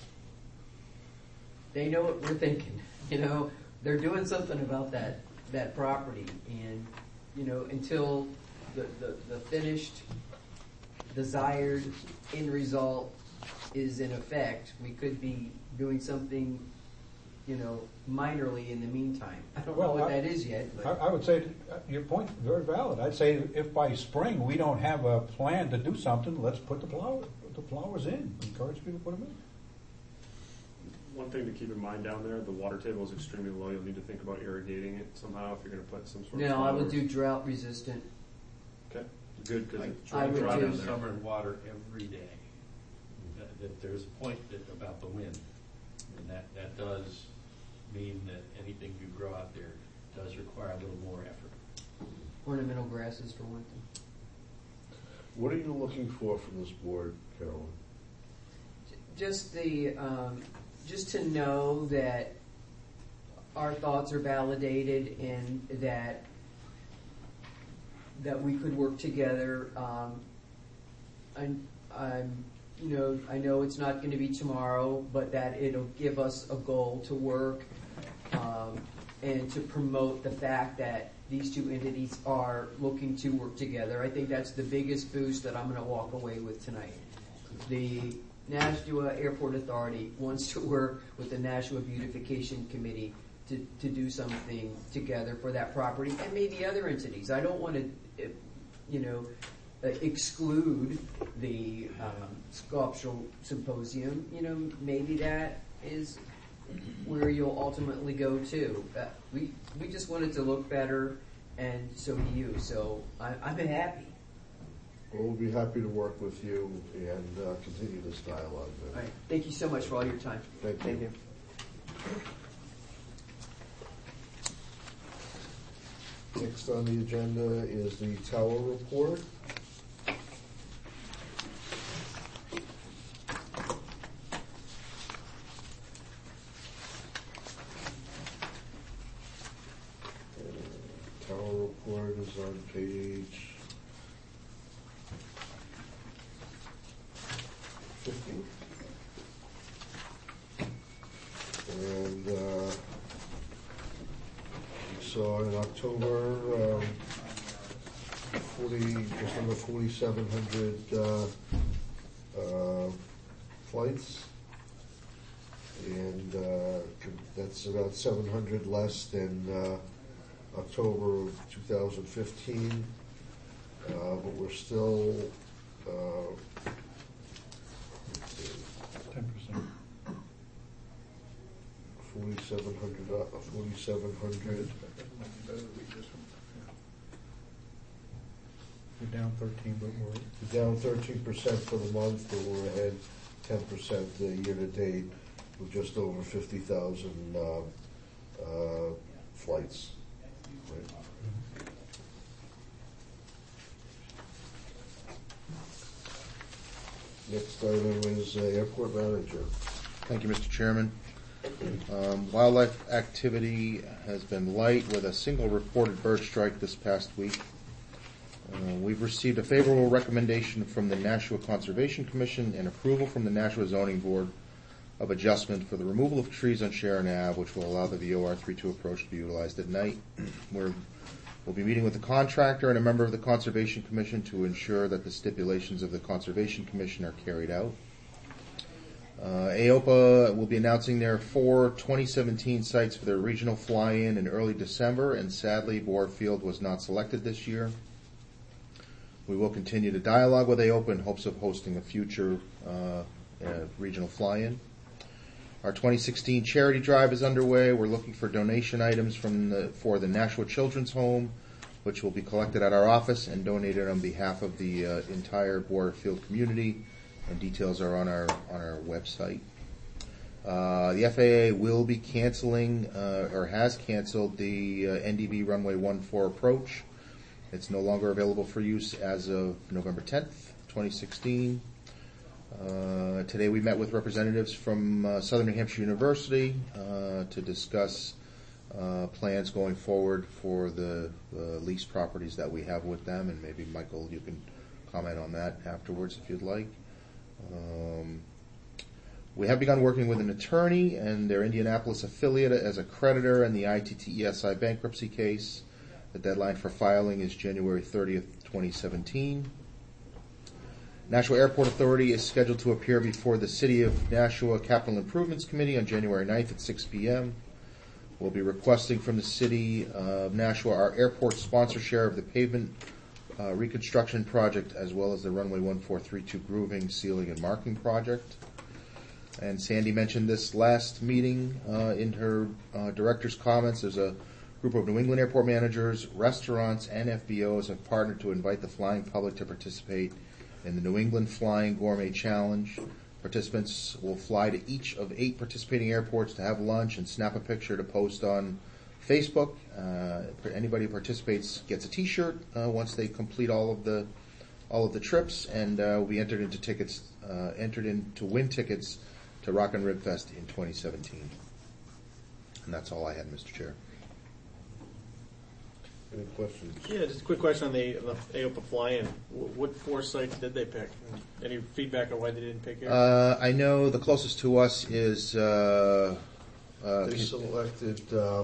they know what we're thinking. They're doing something about that property, and until the finished, desired end result is in effect, we could be doing something, minorly in the meantime. I don't know what that is yet. But I would say your point is very valid. I'd say if by spring we don't have a plan to do something, let's put the flowers in. Encourage people to put them in. One thing to keep in mind down there, the water table is extremely low. You'll need to think about irrigating it somehow if you're going to put some sort of no, I would flowers. do drought resistant. Okay, good, because it's I would dry do down there. Summer and water every day. That there's a point about the wind, and that does mean that anything you grow out there does require a little more effort. Ornamental grasses for one thing. What are you looking for from this board, Carolyn? Just to know that our thoughts are validated and that we could work together. I know it's not going to be tomorrow, but that it'll give us a goal to work and to promote the fact that these two entities are looking to work together. I think that's the biggest boost that I'm going to walk away with tonight. The Nashua Airport Authority wants to work with the Nashua Beautification Committee to do something together for that property and maybe other entities. I don't want to, exclude the sculptural symposium. Maybe that is where you'll ultimately go to. We just want it to look better, and so do you. So I'm happy. We'll be happy to work with you and continue this dialogue. All right. Thank you so much for all your time. Thank you. Next on the agenda is the tower report. Tower report is on page 50. And we saw in October just under 4,700 flights. And that's about 700 less than October of 2015. But we're still 10%. 4,700. We're down 13, but we're Down 13% for the month, but we're ahead 10% year to date with just over 50,000 flights. Right. Next item is airport manager. Thank you, Mr. Chairman. Wildlife activity has been light with a single reported bird strike this past week. We've received a favorable recommendation from the Nashua Conservation Commission and approval from the Nashua Zoning Board of Adjustment for the removal of trees on Sharon Ave, which will allow the VOR 32 approach to be utilized at night. We'll be meeting with the contractor and a member of the Conservation Commission to ensure that the stipulations of the Conservation Commission are carried out. AOPA will be announcing their 4 2017 sites for their regional fly-in in early December, and sadly, Boar Field was not selected this year. We will continue to dialogue with AOPA in hopes of hosting a future regional fly-in. Our 2016 charity drive is underway. We're looking for donation items for the Nashua Children's Home, which will be collected at our office and donated on behalf of the entire Boar Field community. And details are on our website. The FAA will be canceling or has canceled the NDB runway 14 approach. It's no longer available for use as of November 10th, 2016. Today we met with representatives from Southern New Hampshire University to discuss plans going forward for the lease properties that we have with them, and maybe Michael, you can comment on that afterwards if you'd like. We have begun working with an attorney and their Indianapolis affiliate as a creditor in the ITTESI bankruptcy case. The deadline for filing is January 30th, 2017. Nashua Airport Authority is scheduled to appear before the City of Nashua Capital Improvements Committee on January 9th at 6 p.m. We'll be requesting from the City of Nashua our airport sponsor share of the pavement reconstruction project, as well as the runway 1432 grooving, sealing, and marking project. And Sandy mentioned this last meeting in her director's comments. There's a group of New England airport managers, restaurants, and FBOs have partnered to invite the flying public to participate in the New England Flying Gourmet Challenge. Participants will fly to each of 8 participating airports to have lunch and snap a picture to post on Facebook. Anybody who participates gets a T-shirt once they complete all of the trips, and will be entered to win tickets to Rock and Rib Fest in 2017. And that's all I had, Mr. Chair. Any questions? Yeah, just a quick question on the AOPA fly-in. What 4 sites did they pick? Any feedback on why they didn't pick it? I know the closest to us is They selected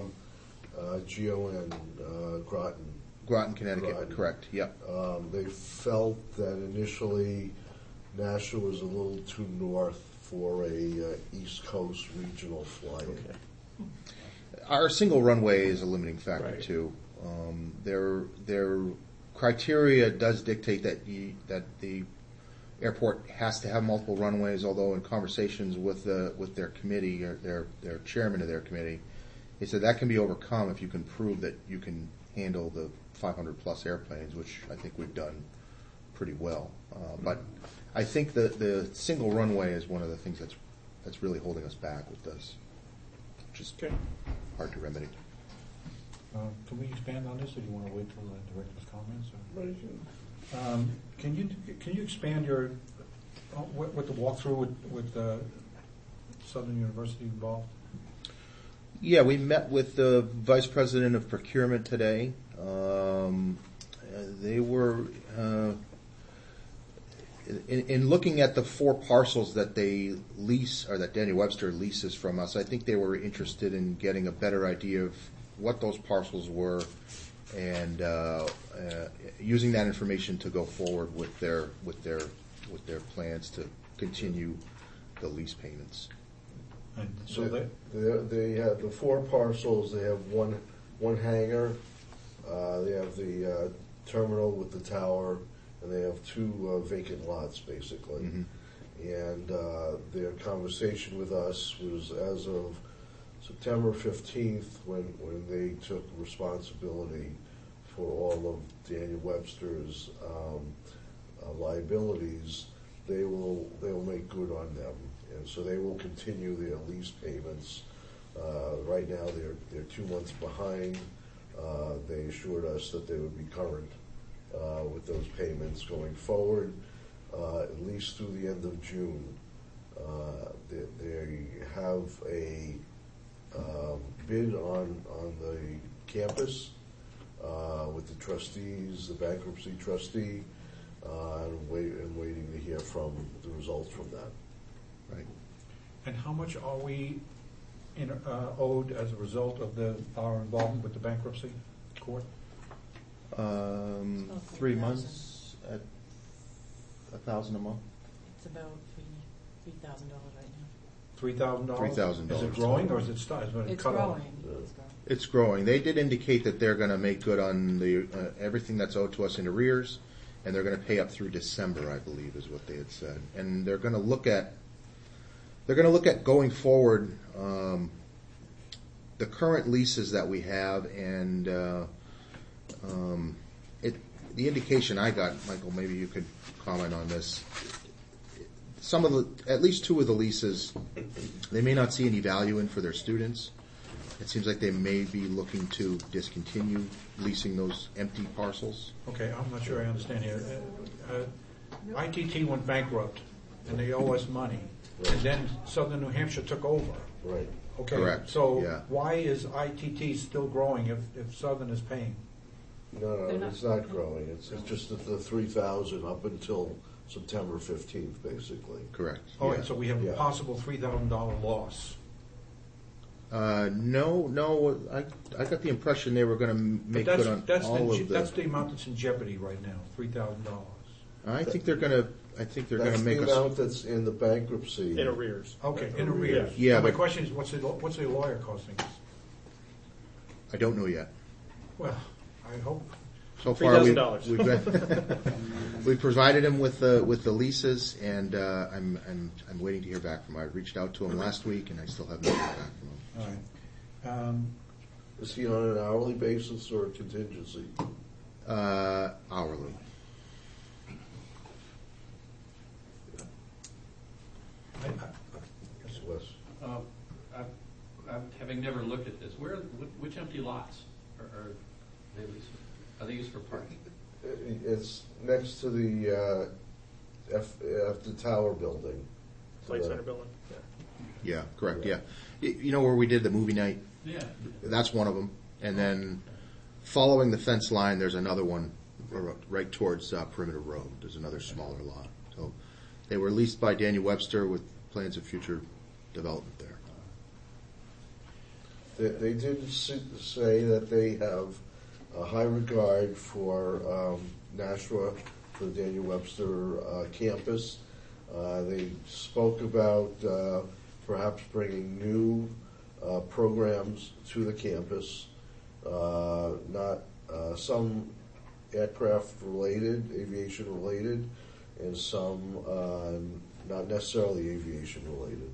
GON, Groton. Groton, Connecticut. Correct. Yep. They felt that initially Nashua was a little too north for a East Coast regional flight. Okay. Our single runway is a limiting factor Right. too. Their criteria does dictate that the airport has to have multiple runways, although in conversations with their committee, or their chairman of their committee, he said that can be overcome if you can prove that you can handle the 500 plus airplanes, which I think we've done pretty well. But I think the single runway is one of the things that's really holding us back with this, which is Okay. hard to remedy. Can we expand on this, or do you want to wait till the director's comments? Or? Right. Can you expand your with the walkthrough with Southern University involved? Yeah, we met with the vice president of procurement today. They were in looking at the 4 parcels that they lease, or that Daniel Webster leases from us. I think they were interested in getting a better idea of what those parcels were, and using that information to go forward with their plans to continue the lease payments. And so They have the 4 parcels. They have one hangar. They have the terminal with the tower, and they have 2 vacant lots, basically. Mm-hmm. And their conversation with us was as of September 15th, when they took responsibility for all of Daniel Webster's liabilities. They will make good on them, and so they will continue their lease payments. Right now, they're 2 months behind. They assured us that they would be current with those payments going forward, at least through the end of June. They have a bid on the campus with the trustees, the bankruptcy trustee, and waiting to hear from the results from that. Right. And how much are we owed as a result of our involvement with the bankruptcy court? 3 months at $1,000 a month. It's about $3,000 right now. $3,000. $3,000. Is it growing, or is it cut off? It's growing. It's growing. They did indicate that they're going to make good on the everything that's owed to us in arrears, and they're going to pay up through December, I believe, is what they had said. And they're going to look at going forward the current leases that we have, and the indication I got, Michael, maybe you could comment on this. At least 2 of the leases, they may not see any value in for their students. It seems like they may be looking to discontinue leasing those empty parcels. Okay, I'm not sure I understand here. ITT went bankrupt, and they owe us money. And then Southern New Hampshire took over. Right. Okay. Correct. So Yeah. why is ITT still growing if Southern is paying? No, it's not growing. It's just the 3,000 up until September 15th, basically. Correct. All yeah. right, so we have a Yeah. possible $3,000 loss. No. I got the impression they were going to make good on all of That's the amount that's in jeopardy right now, $3,000. I think they're going to. I think they're going to make the us. amount that's in the bankruptcy. In arrears. Okay, in arrears. Yeah, So my but- question is, what's the lawyer costing us? I don't know yet. Well, I hope. So far, $3,000. we provided him with the leases, and I'm waiting to hear back from him. I reached out to him last week, and I still haven't heard back from him. All right. Is he on an hourly basis or a contingency? Hourly. Yes, Wes. Having never looked at this, which empty lots are they leasing? Are they used for parking? It's next to the the tower building. Flight Center building. Yeah, correct. Yeah, you know where we did the movie night? Yeah. That's one of them. And then following the fence line, there's another one right towards Perimeter Road. There's another smaller lot. So they were leased by Daniel Webster with plans of future development there. They did say that they have a high regard for Nashua, for the Daniel Webster campus. They spoke about perhaps bringing new programs to the campus, not some aircraft related, aviation related, and some not necessarily aviation related.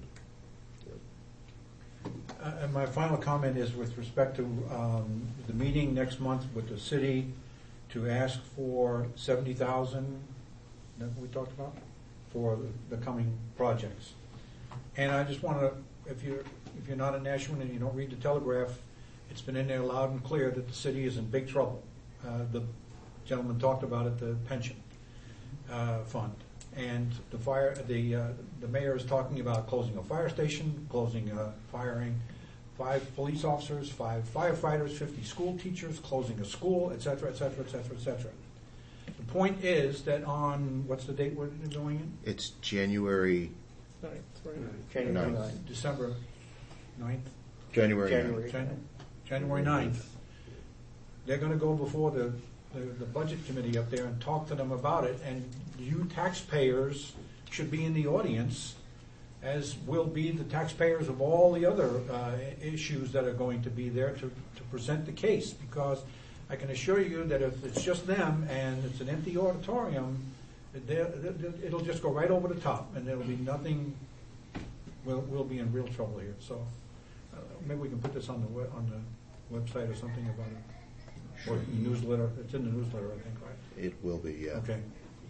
And my final comment is with respect to the meeting next month with the city to ask for 70,000 that we talked about for the coming projects. And I just want to, if you're not a Nashua and you don't read the Telegraph, it's been in there loud and clear that the city is in big trouble. The gentleman talked about it, the pension fund, and the mayor is talking about closing a fire station, firing 5 police officers, 5 firefighters, 50 school teachers, closing a school, et cetera, et cetera, et cetera, et cetera. The point is that on, what's the date we're going in? It's January January 9th. 9th. December 9th? January 9th. January. January 9th. They're going to go before the budget committee up there and talk to them about it, and you taxpayers should be in the audience, as will be the taxpayers of all the other issues that are going to be there to present the case, because I can assure you that if it's just them and it's an empty auditorium, it'll just go right over the top, and there'll be nothing. We'll be in real trouble here. So maybe we can put this on the website or something about it. Or newsletter. It's in the newsletter, I think, right? It will be, yeah. Okay.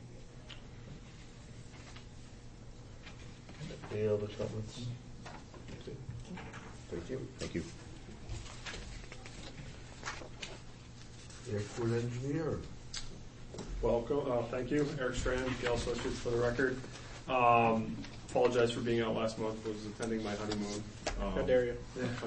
Any other comments? Thank you. Thank you. Airport engineer. Welcome. Thank you, Eric Strand, Gale Associates, for the record. Apologize for being out last month. Was attending my honeymoon. How dare you?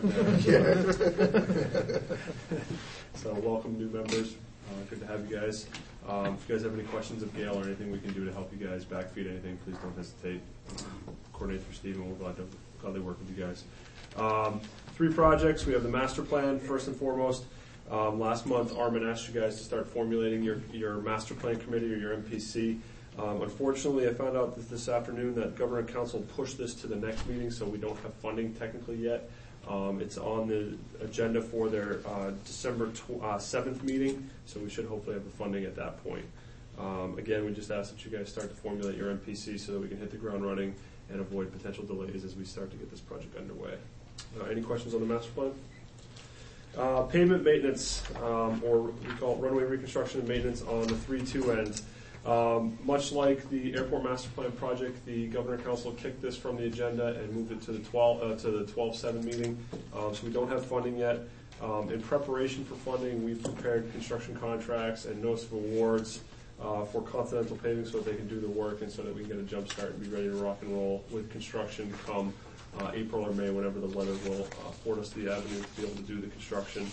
So welcome new members. Good to have you guys. If you guys have any questions of Gale or anything we can do to help you guys backfeed anything, please don't hesitate. Coordinate for Steve, and we'll gladly work with you guys. 3 projects. We have the master plan first and foremost. Last month, Armin asked you guys to start formulating your master plan committee or your MPC. Unfortunately, I found out this afternoon that Governor and Council pushed this to the next meeting, so we don't have funding technically yet. It's on the agenda for their December 7th meeting, so we should hopefully have the funding at that point. Again, we just ask that you guys start to formulate your MPC so that we can hit the ground running and avoid potential delays as we start to get this project underway. Any questions on the master plan? Pavement maintenance, or we call it runway reconstruction and maintenance on the 3-2 end. Much like the airport master plan project, the Governor and Council kicked this from the agenda and moved it to the 12/7 meeting. So we don't have funding yet. In preparation for funding, we've prepared construction contracts and notice of awards for Continental Paving so that they can do the work and so that we can get a jump start and be ready to rock and roll with construction come April or May, whenever the weather will afford us the avenue to be able to do the construction.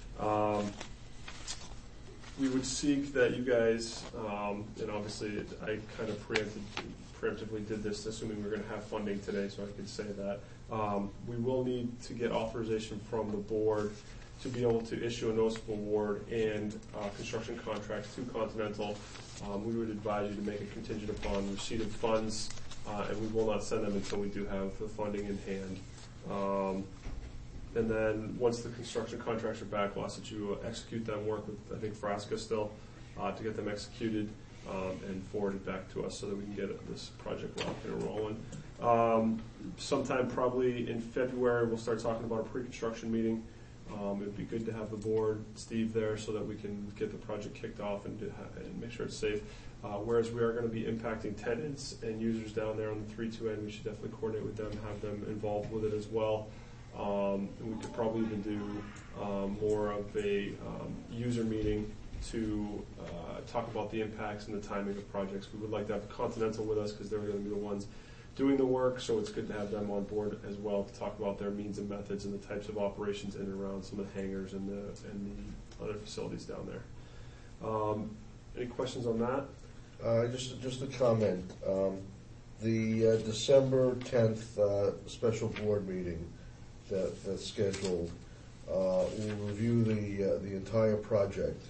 We would seek that you guys, and obviously I kind of preemptively did this assuming we we're going to have funding today, so I could say that. We will need to get authorization from the board to be able to issue a notice of award and construction contracts to Continental. We would advise you to make a contingent upon receipt of funds, and we will not send them until we do have the funding in hand. And then once the construction contracts are back, we'll ask that you execute that work with, I think, Frasca still, to get them executed and forwarded back to us so that we can get this project rocking and rolling. Sometime probably in February, we'll start talking about a pre-construction meeting. It'd be good to have the board, Steve, there so that we can get the project kicked off and make sure it's safe. Whereas we are going to be impacting tenants and users down there on the 3-2 end, we should definitely coordinate with them, have them involved with it as well. We could probably even do more of a user meeting to talk about the impacts and the timing of projects. We would like to have Continental with us because they're going to be the ones doing the work, so it's good to have them on board as well to talk about their means and methods and the types of operations in and around some of the hangars and the other facilities down there. Any questions on that? Just a comment. The December 10th special board meeting that's scheduled will review the entire project,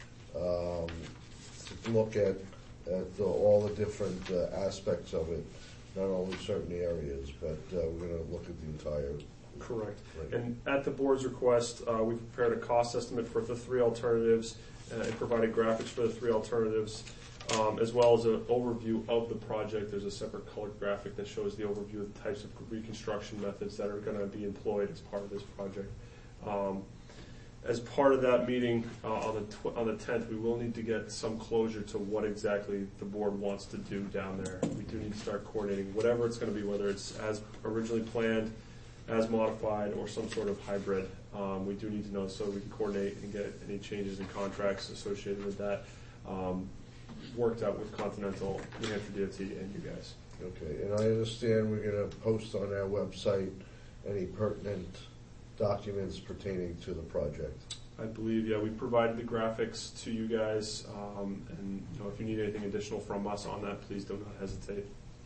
look at all the different aspects of it, not only certain areas, but we're going to look at the entire. Correct. Right. And at the board's request, we've prepared a cost estimate for the 3 alternatives and provided graphics for the 3 alternatives. as well as an overview of the project. There's a separate colored graphic that shows the overview of the types of reconstruction methods that are going to be employed as part of this project. As part of that meeting on the 10th, we will need to get some closure to what exactly the board wants to do down there. We do need to start coordinating whatever it's going to be, whether it's as originally planned, as modified, or some sort of hybrid. We do need to know so we can coordinate and get any changes in contracts associated with that worked out with Continental, New Hampshire DOT, and you guys. Okay, and I understand we're gonna post on our website any pertinent documents pertaining to the project. I believe, yeah, we provided the graphics to you guys, and if you need anything additional from us on that, please do not hesitate.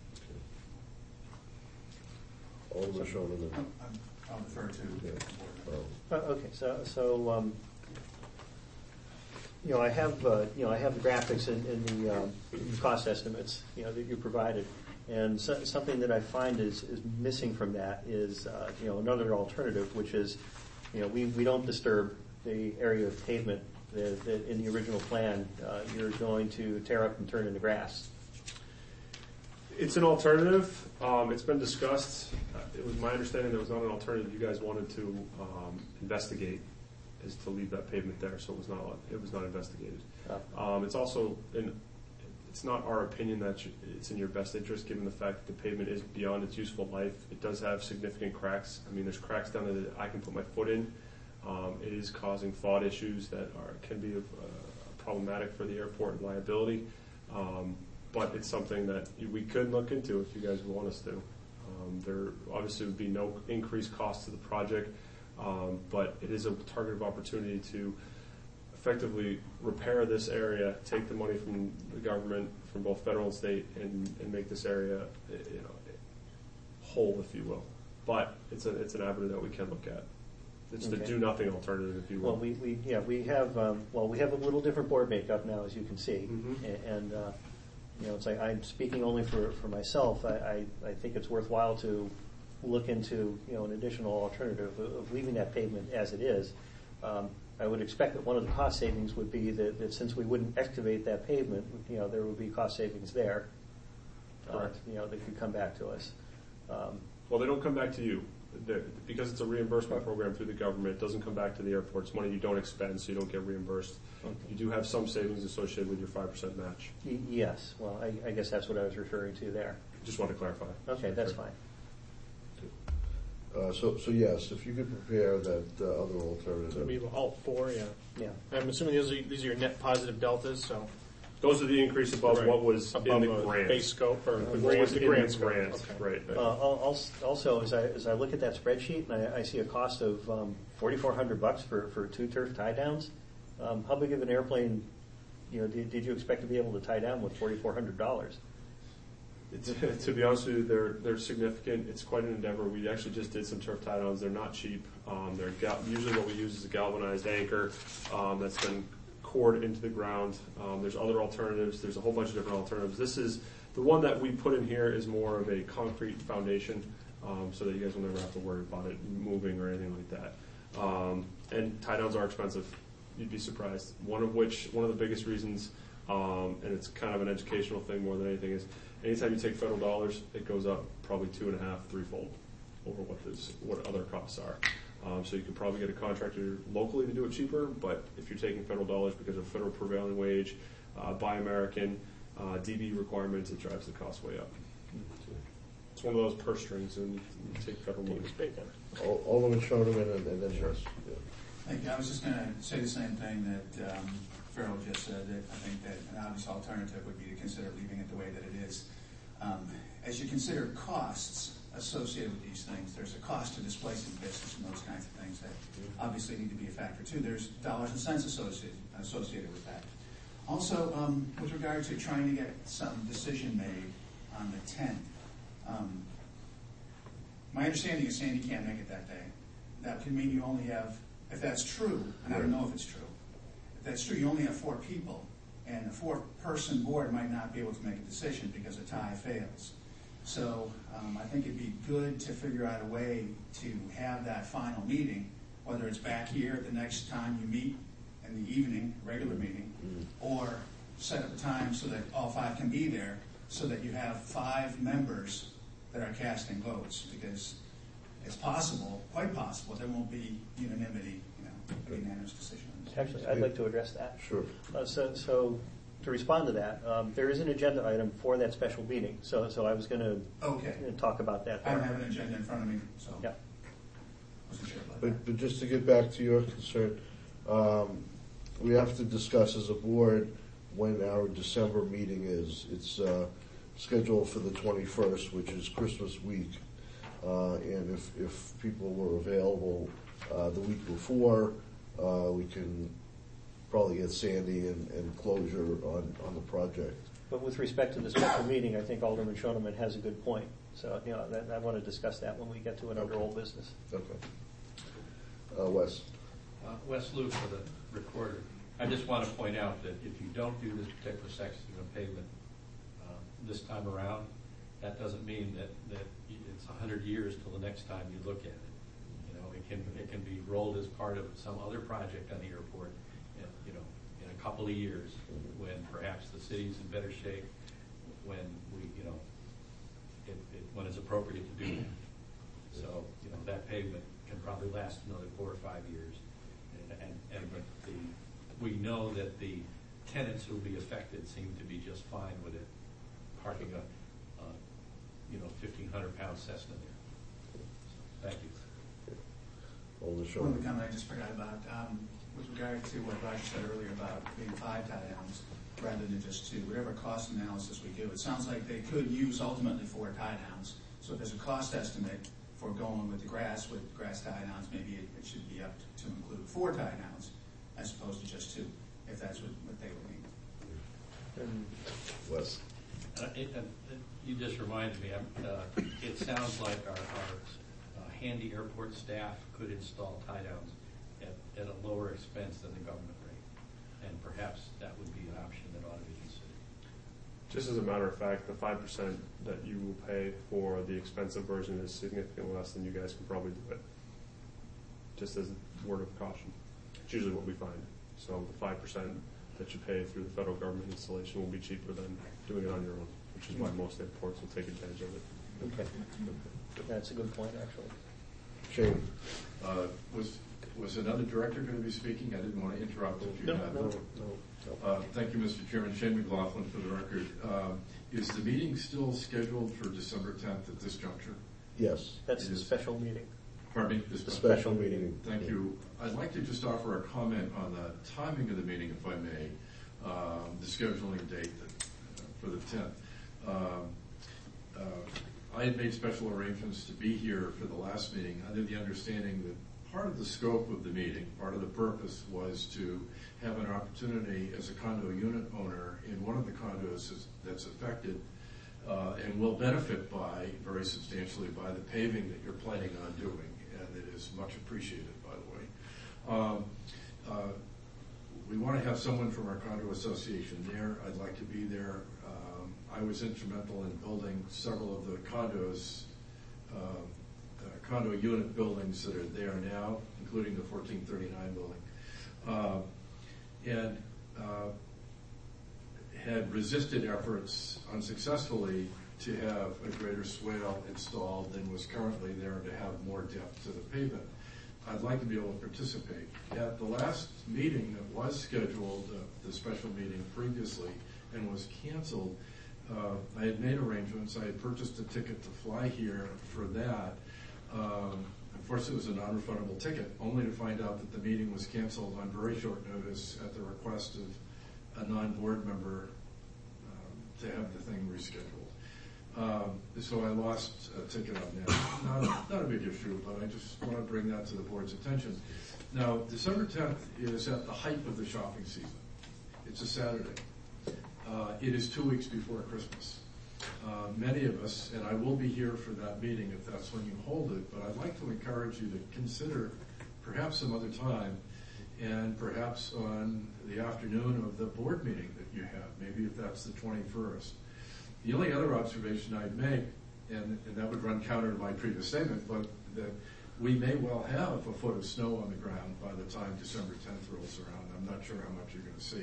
Alderman Shoneman. I'll defer to Yeah. the board. Okay, so I have the graphics and the cost estimates, that you provided. And something that I find is missing from that is, another alternative, which is, we don't disturb the area of pavement that in the original plan, you're going to tear up and turn into grass. It's an alternative. It's been discussed. It was my understanding there was not an alternative you guys wanted to investigate, is to leave that pavement there, so it was not investigated. It's also it's not our opinion that it's in your best interest, given the fact that the pavement is beyond its useful life. It does have significant cracks. I mean, there's cracks down there that I can put my foot in. It is causing FOD issues that can be problematic for the airport and liability. But it's something that we could look into if you guys want us to. There obviously would be no increased cost to the project, but it is a targeted opportunity to effectively repair this area, take the money from the government, from both federal and state, and make this area, whole, if you will. But it's an avenue that we can look at. It's the do nothing alternative, if you will. Well, we have a little different board makeup now, as you can see, and it's like I'm speaking only for myself. I think it's worthwhile to look into an additional alternative of leaving that pavement as it is. I would expect that one of the cost savings would be that since we wouldn't excavate that pavement, there would be cost savings there. Correct. That could come back to us. Well, they don't come back to you. Because it's a reimbursement program through the government, it doesn't come back to the airport. It's money you don't expend, so you don't get reimbursed. Okay. You do have some savings associated with your 5% match. Yes. Well, I guess that's what I was referring to there. Just want to clarify. Okay, that's fine. So yes, if you could prepare that other alternative. It'll be all four, yeah. Yeah. I'm assuming these are your net positive deltas, so. Those are the increase above what was above in the grant. Base scope or the grant scope. Okay. Right. Also, as I look at that spreadsheet and I see a cost of $4,400 for 2 turf tie downs, how big of an airplane, did you expect to be able to tie down with $4,400? To be honest with you, they're significant. It's quite an endeavor. We actually just did some turf tie downs. They're not cheap. They're usually what we use is a galvanized anchor that's been cored into the ground. There's other alternatives. There's a whole bunch of different alternatives. This is the one that we put in here is more of a concrete foundation, so that you guys will never have to worry about it moving or anything like that. And tie downs are expensive. You'd be surprised. One of the biggest reasons, and it's kind of an educational thing more than anything, is anytime you take federal dollars, it goes up probably 2.5, 3-fold over what other costs are. So you could probably get a contractor locally to do it cheaper, but if you're taking federal dollars because of federal prevailing wage, Buy American, DB requirements, it drives the cost way up. It's one of those purse strings, and you take federal money. Alderman Shoneman and then yours. Yeah. Thank you. I was just going to say the same thing that Farrell just said. That I think that an obvious alternative would be to consider leaving it the way that it is. As you consider costs associated with these things, there's a cost to displacing business and those kinds of things that obviously need to be a factor too. There's dollars and cents associated with that. Also, with regard to trying to get some decision made on the 10th, my understanding is Sandy can't make it that day. That can mean you only have, if that's true, and I don't know if it's true, if that's true, you only have 4 people, and a 4-person board might not be able to make a decision because a tie fails. So I think it'd be good to figure out a way to have that final meeting, whether it's back here the next time you meet in the evening, regular meeting, or set up a time so that all 5 can be there, so that you have 5 members that are casting votes, because it's possible, quite possible, there won't be unanimity, a unanimous decision. Actually, I'd like to address that. Sure. So to respond to that, there is an agenda item for that special meeting. So I was going to talk about that. I don't have an agenda in front of me, so yeah. wasn't sure about that. But just to get back to your concern, we have to discuss as a board when our December meeting is. It's scheduled for the 21st, which is Christmas week. And if people were available the week before, we can probably get Sandy and closure on the project. But with respect to the special meeting, I think Alderman Schoeneman has a good point. So, I want to discuss that when we get to it under old business. Okay. Wes. Wes Luke for the recorder. I just want to point out that if you don't do this particular section of pavement this time around, that doesn't mean that it's 100 years till the next time you look at it. It can be rolled as part of some other project on the airport, in a couple of years, when perhaps the city's in better shape, when when it's appropriate to do that. So, that pavement can probably last another 4 or 5 years, we know that the tenants who will be affected seem to be just fine with it, parking a 1,500-pound Cessna there. So, thank you. One of the comments I just forgot about, with regard to what Roger said earlier about being 5 tie downs rather than just 2. Whatever cost analysis we do, it sounds like they could use ultimately 4 tie downs. So if there's a cost estimate for going with grass tie downs, maybe it should be up to include 4 tie downs as opposed to just 2, if that's what they would mean. Wes. You just reminded me, it sounds like our handy airport staff could install tie downs at a lower expense than the government rate, and perhaps that would be an option that ought to be considered. Just as a matter of fact, the 5% that you will pay for the expensive version is significantly less than you guys can probably do it. Just as a word of caution. It's usually what we find. So the 5% that you pay through the federal government installation will be cheaper than doing it on your own, which is why most airports will take advantage of it. Okay. That's a good point, actually. Shane. Was another director going to be speaking? I didn't want to interrupt if you had. No. Thank you, Mr. Chairman. Shane McLaughlin for the record. Is the meeting still scheduled for December 10th at this juncture? Yes. That's the special meeting. Pardon me? The special meeting. Thank you. I'd like to just offer a comment on the timing of the meeting, if I may, the scheduling date for the 10th. I had made special arrangements to be here for the last meeting under the understanding that part of the scope of the meeting, part of the purpose, was to have an opportunity as a condo unit owner in one of the condos that's affected and will benefit very substantially by the paving that you're planning on doing, and it is much appreciated, by the way. We want to have someone from our condo association there. I'd like to be there. I was instrumental in building several of the condo unit buildings that are there now, including the 1439 building, and had resisted efforts unsuccessfully to have a greater swale installed than was currently there and to have more depth to the pavement. I'd like to be able to participate. At the last meeting that was scheduled, the special meeting previously, and was canceled, I had made arrangements. I had purchased a ticket to fly here for that. Unfortunately, it was a non-refundable ticket, only to find out that the meeting was canceled on very short notice at the request of a non-board member to have the thing rescheduled. So I lost a ticket on that. Not a big issue, but I just want to bring that to the board's attention. Now, December 10th is at the height of the shopping season. It's a Saturday. It is 2 weeks before Christmas. Many of us, and I will be here for that meeting if that's when you hold it, but I'd like to encourage you to consider perhaps some other time, and perhaps on the afternoon of the board meeting that you have, maybe if that's the 21st. The only other observation I'd make, and that would run counter to my previous statement, but that we may well have a foot of snow on the ground by the time December 10th rolls around. I'm not sure how much you're going to see.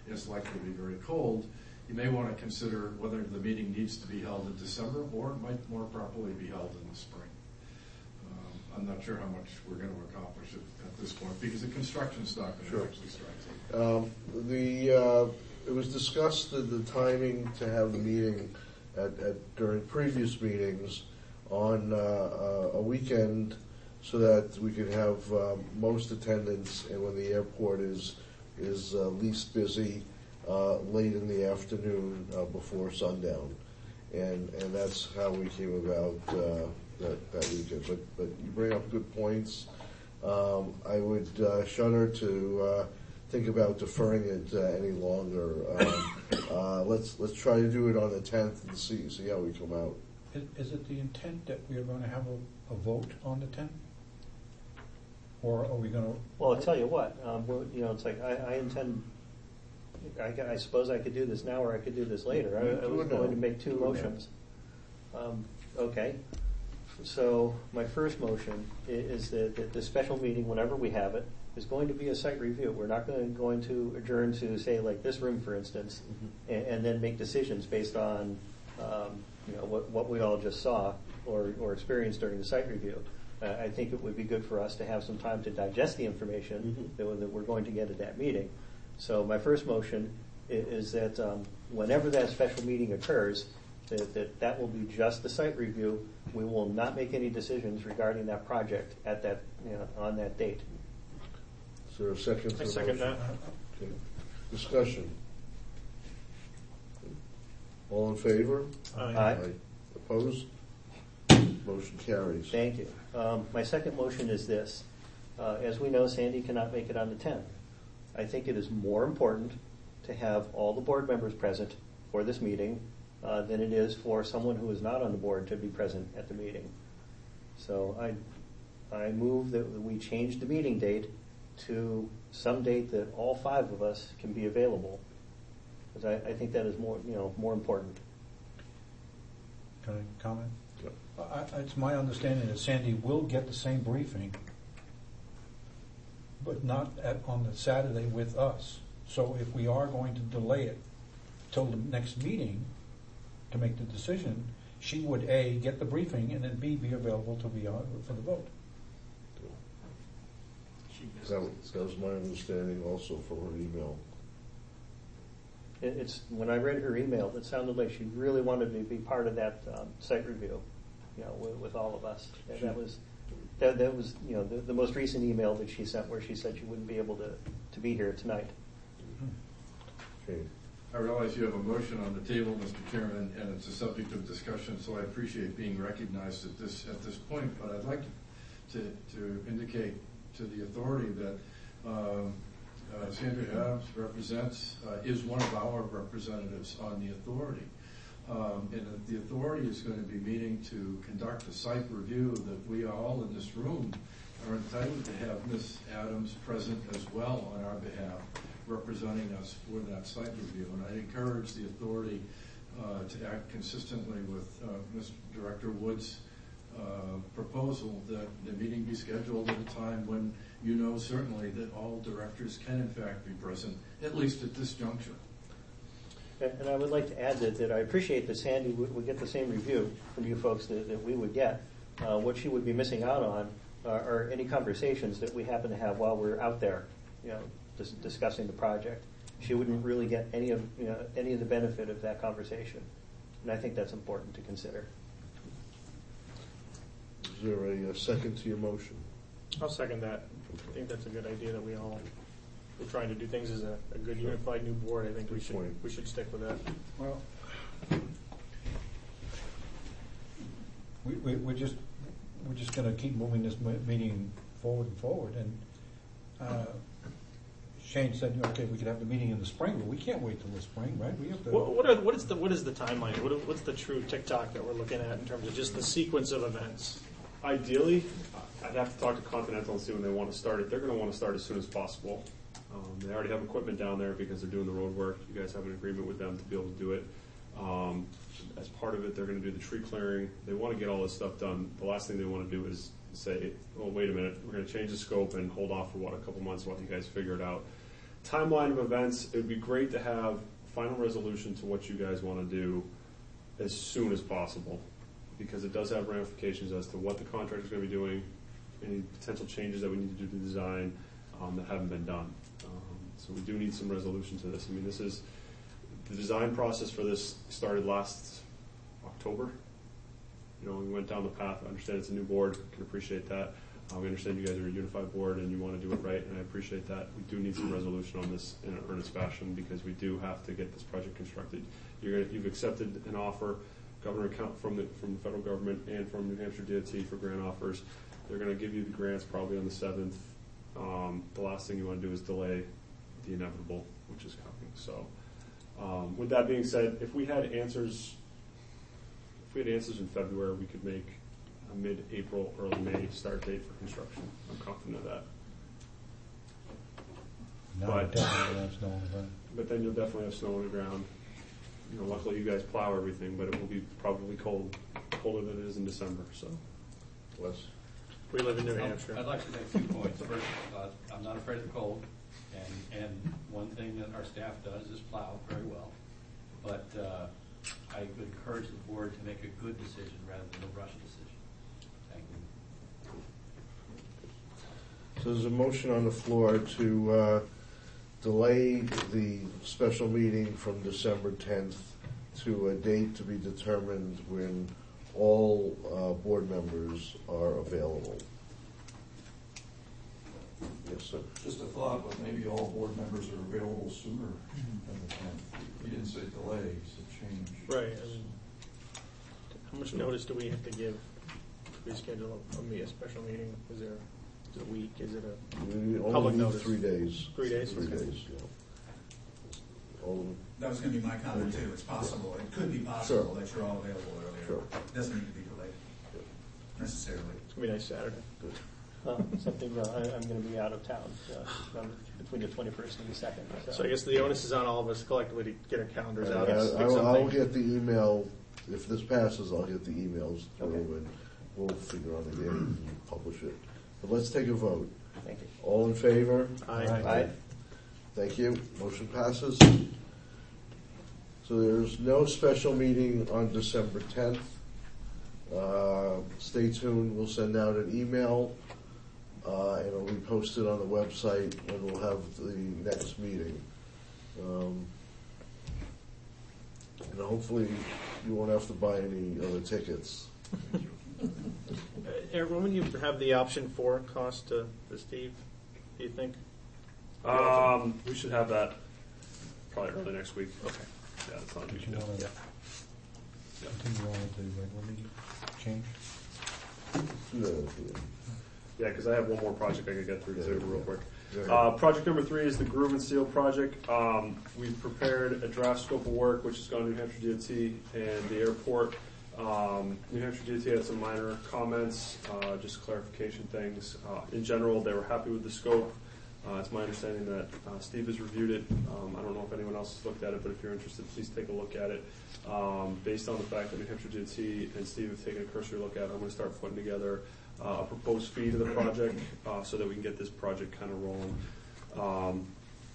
and it's likely to be very cold, you may want to consider whether the meeting needs to be held in December or it might more properly be held in the spring. I'm not sure how much we're going to accomplish at this point because the construction's not going to actually start. It was discussed the timing to have the meeting during previous meetings on a weekend so that we could have most attendance, and when the airport is least busy, late in the afternoon before sundown, and that's how we came about that weekend. But you bring up good points. I would shudder to think about deferring it any longer. Let's try to do it on the 10th and see how we come out. Is it the intent that we are going to have a vote on the 10th? Or are we going to? Well, I'll tell you what. It's like I intend. I suppose I could do this now, or I could do this later. I was going to make two motions. Okay. So my first motion is that the special meeting, whenever we have it, is going to be a site review. We're not going to adjourn to, say, like this room, for instance, and then make decisions based on what we all just saw or experienced during the site review. I think it would be good for us to have some time to digest the information that we're going to get at that meeting. So my first motion is that whenever that special meeting occurs, that will be just the site review. We will not make any decisions regarding that project at that on that date. Is there a second? I second that. Okay. Discussion. All in favor? Aye. Opposed? Motion carries. Thank you. My second motion is this. As we know, Sandy cannot make it on the 10th. I think it is more important to have all the board members present for this meeting than it is for someone who is not on the board to be present at the meeting. So I move that we change the meeting date to some date that all 5 of us can be available, because I think that is more important. Can I comment? Yep. It's my understanding that Sandy will get the same briefing, but not on the Saturday with us. So if we are going to delay it till the next meeting to make the decision, she would A, get the briefing, and then B, be available to be on for the vote. That was my understanding also from her email. It's when I read her email, it sounded like she really wanted to be part of that site review, with all of us. And that was the most recent email that she sent, where she said she wouldn't be able to be here tonight. Okay. I realize you have a motion on the table, Mr. Chairman, and it's a subject of discussion, so I appreciate being recognized at this point. But I'd like to indicate to the authority that Sandra Adams is one of our representatives on the authority. And that the authority is going to be meeting to conduct a site review, that we all in this room are entitled to have Ms. Adams present as well on our behalf, representing us for that site review. And I encourage the authority to act consistently with Ms. Director Wood's proposal that the meeting be scheduled at a time when you know certainly that all directors can in fact be present, at least at this juncture. And I would like to add that I appreciate that Sandy would get the same review from you folks that we would get. What she would be missing out on are any conversations that we happen to have while we're out there, discussing the project. She wouldn't really get any of the benefit of that conversation, and I think that's important to consider. Is there a second to your motion? I'll second that. I think that's a good idea that we're trying to do things as a good unified new board. I think we should stick with that. Well, we're just going to keep moving this meeting forward and forward. And Shane said, okay, we could have the meeting in the spring, but we can't wait till the spring, right? We have to. What is the timeline? What's the true TikTok that we're looking at in terms of just the sequence of events? Ideally, I'd have to talk to Continental and see when they want to start it. They're going to want to start as soon as possible. They already have equipment down there because they're doing the road work. You guys have an agreement with them to be able to do it. As part of it, they're going to do the tree clearing. They want to get all this stuff done. The last thing they want to do is say, oh, wait a minute, we're going to change the scope and hold off for a couple months while you guys figure it out. timeline of events, it would be great to have final resolution to what you guys want to do as soon as possible, because it does have ramifications as to what the contractor is going to be doing, any potential changes that we need to do to the design that haven't been done. So we do need some resolution to this. I mean, this is, the design process for this started last October. You know, we went down the path. I understand it's a new board, can appreciate that. We understand you guys are a unified board and you want to do it right, and I appreciate that. We do need some resolution on this in an earnest fashion, because we do have to get this project constructed. You've accepted an offer, Governor from the federal government and from New Hampshire DOT for grant offers. They're going to give you the grants probably on the 7th. The last thing you want to do is delay the inevitable, which is coming. So, with that being said, if we had answers in February, we could make a mid-April, early May start date for construction. I'm confident of that. But then you'll definitely have snow on the ground. You know, luckily you guys plow everything, but it will be probably colder than it is in December. So, Wes? We live in New Hampshire. I'd like to make 2 points. First, I'm not afraid of the cold, and one thing that our staff does is plow very well. But I would encourage the board to make a good decision rather than a rush decision. Thank you. So there's a motion on the floor to delay the special meeting from December 10th to a date to be determined when all board members are available. Yes, sir. Just a thought, but maybe all board members are available sooner than the 10th. You didn't say delay, you said change. Right. I mean, how much notice do we have to give to reschedule a special meeting? Is it a week? Is it a We public only need notice? 3 days. 3 days? 3 days, yeah. That was going to be my comment too. It's possible. It could be possible that you're all available earlier. Sure. It doesn't need to be delayed necessarily. It's going to be a nice Saturday. I'm going to be out of town between the 21st and the 2nd. So I guess the onus is on all of us collectively to get our calendars out. I'll get the email. If this passes, I'll get the emails through, and we'll figure out a date and publish it. But let's take a vote. Thank you. All in favor? Aye. Aye. Thank you. Motion passes. So there's no special meeting on December 10th. Stay tuned. We'll send out an email, and it'll be posted on the website when we'll have the next meeting. And hopefully you won't have to buy any other tickets. Eric, when will you have the option 4 cost to Steve, do you think? We should have that probably early next week. Okay. Yeah, that's not a Did big you deal. want to continue on with the regular meeting? Change? Yeah, because I have one more project I could get through too, real quick. Yeah. Project number 3 is the Groove and Seal project. We've prepared a draft scope of work, which has gone to New Hampshire DOT and the airport. New Hampshire DOT had some minor comments, just clarification things. In general, they were happy with the scope. It's my understanding that Steve has reviewed it. I don't know if anyone else has looked at it, but if you're interested, please take a look at it. Based on the fact that New Hampshire DOT and Steve have taken a cursory look at it, I'm going to start putting together a proposed fee to the project so that we can get this project kind of rolling.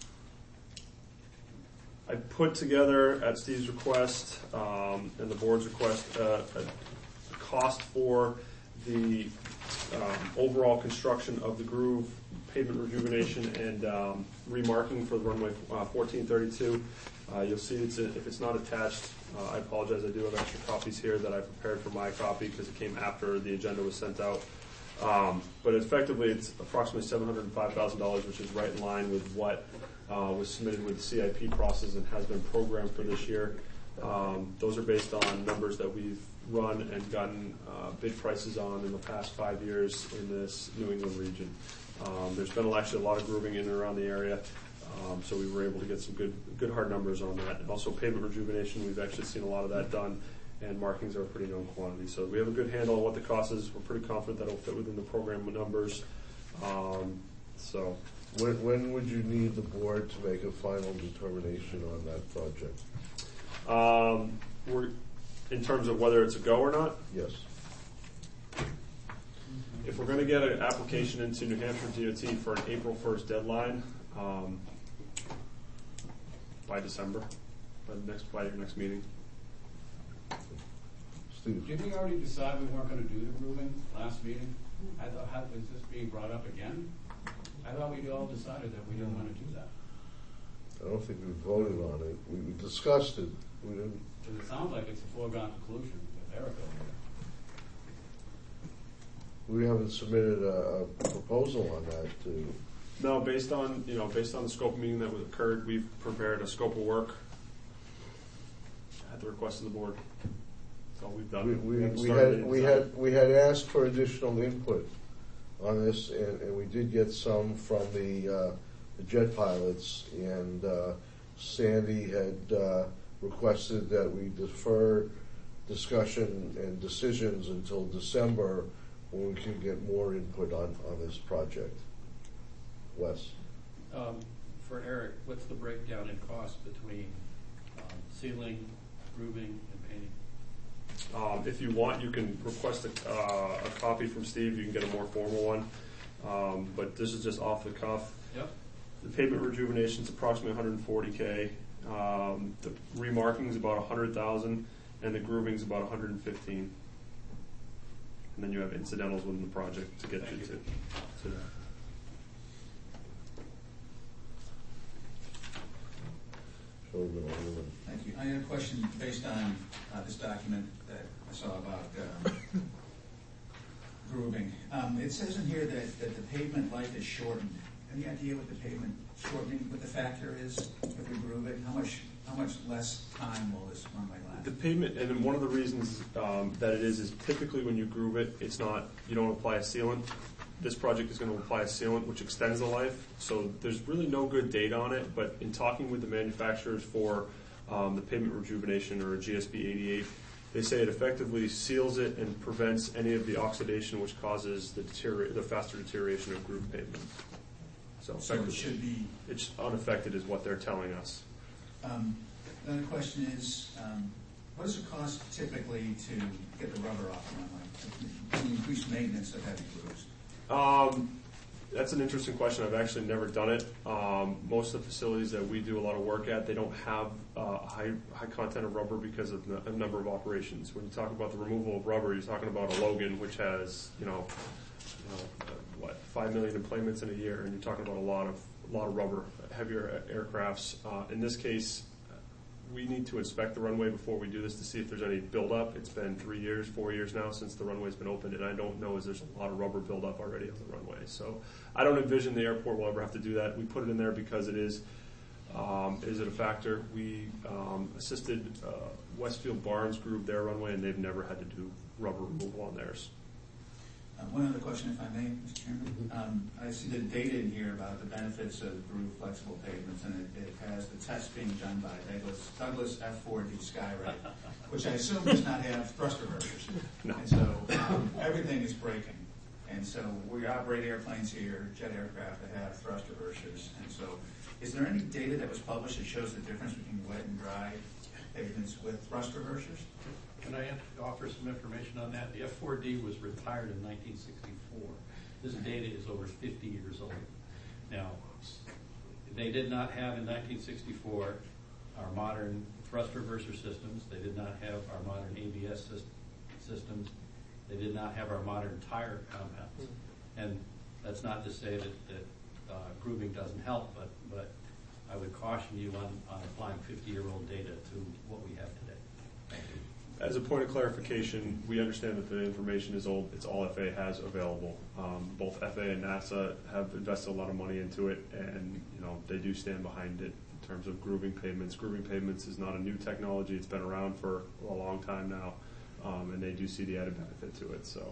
I put together, at Steve's request and the board's request, a cost for the overall construction of the Groove, pavement rejuvenation, and remarking for the runway 1432. You'll see if it's not attached, I apologize. I do have extra copies here that I prepared for my copy because it came after the agenda was sent out. But effectively, it's approximately $705,000, which is right in line with what was submitted with the CIP process and has been programmed for this year. Those are based on numbers that we've run and gotten bid prices on in the past 5 years in this New England region. There's been actually a lot of grooving in and around the area, so we were able to get some good hard numbers on that. And also pavement rejuvenation, we've actually seen a lot of that done, and markings are a pretty known quantity. So we have a good handle on what the cost is. We're pretty confident that it'll fit within the program numbers. So when would you need the board to make a final determination on that project? We're in terms of whether it's a go or not. Yes. If we're going to get an application into New Hampshire DOT for an April 1st deadline, by December, by your next meeting. Steve? Didn't we already decide we weren't gonna do the grooming last meeting? I thought, was this being brought up again? I thought we all decided that we didn't wanna do that. I don't think we voted on it. We discussed it. We didn't. Because it sounds like it's a foregone conclusion with Eric over there. We haven't submitted a proposal on that to. No, based on the scope of meeting that occurred, we've prepared a scope of work at the request of the board. That's all we've done. We had asked for additional input on this, and we did get some from the jet pilots, and Sandy had requested that we defer discussion and decisions until December, when we can get more input on this project. Wes? For Eric, what's the breakdown in cost between sealing, grooving, and painting? If you want, you can request a copy from Steve. You can get a more formal one. But this is just off the cuff. Yep. The pavement rejuvenation is approximately $140K. The remarking is about $100,000, and the grooving is about $115. And then you have incidentals within the project to get you to that. Thank you. I had a question based on this document that I saw about grooving. It says in here that the pavement life is shortened. Any idea what the pavement shortening, what the factor is if we groove it? How much less time will this runway last? The pavement, and then one of the reasons that it is typically when you groove it, you don't apply a sealant. This project is going to apply a sealant which extends the life. So there's really no good data on it, but in talking with the manufacturers for the pavement rejuvenation or GSB 88, they say it effectively seals it and prevents any of the oxidation which causes the faster deterioration of groove pavement. So it should be... It's unaffected is what they're telling us. Another question is, what does it cost typically to get the rubber off the runway? The increased maintenance of heavy grooves? That's an interesting question. I've actually never done it. Most of the facilities that we do a lot of work at, they don't have high content of rubber because of a number of operations. When you talk about the removal of rubber, you're talking about a Logan, which has 5 million employments in a year, and you're talking about a lot of rubber, heavier aircrafts. In this case, we need to inspect the runway before we do this to see if there's any buildup. It's been 3 years, 4 years now since the runway's been opened, and I don't know if there's a lot of rubber buildup already on the runway. So I don't envision the airport will ever have to do that. We put it in there because it is it a factor. We assisted Westfield Barnes Group, their runway, and they've never had to do rubber removal on theirs. One other question, if I may, Mr. Chairman. I see the data in here about the benefits of groove flexible pavements, and it has the test being done by Douglas F4D Skywright, which I assume does not have thrust reversers. No. And so everything is braking. And so we operate airplanes here, jet aircraft that have thrust reversers. And so is there any data that was published that shows the difference between wet and dry pavements with thrust reversers? Can I offer some information on that? The F4D was retired in 1964. This data is over 50 years old. Now, they did not have in 1964 our modern thrust reverser systems. They did not have our modern ABS systems. They did not have our modern tire compounds. And that's not to say that grooving doesn't help, but I would caution you on applying 50-year-old data to what we have today. Thank you. As a point of clarification, we understand that the information is old. It's all FAA has available. Both FAA and NASA have invested a lot of money into it, and they do stand behind it in terms of grooving pavements. Grooving pavements is not a new technology. It's been around for a long time now, and they do see the added benefit to it. So,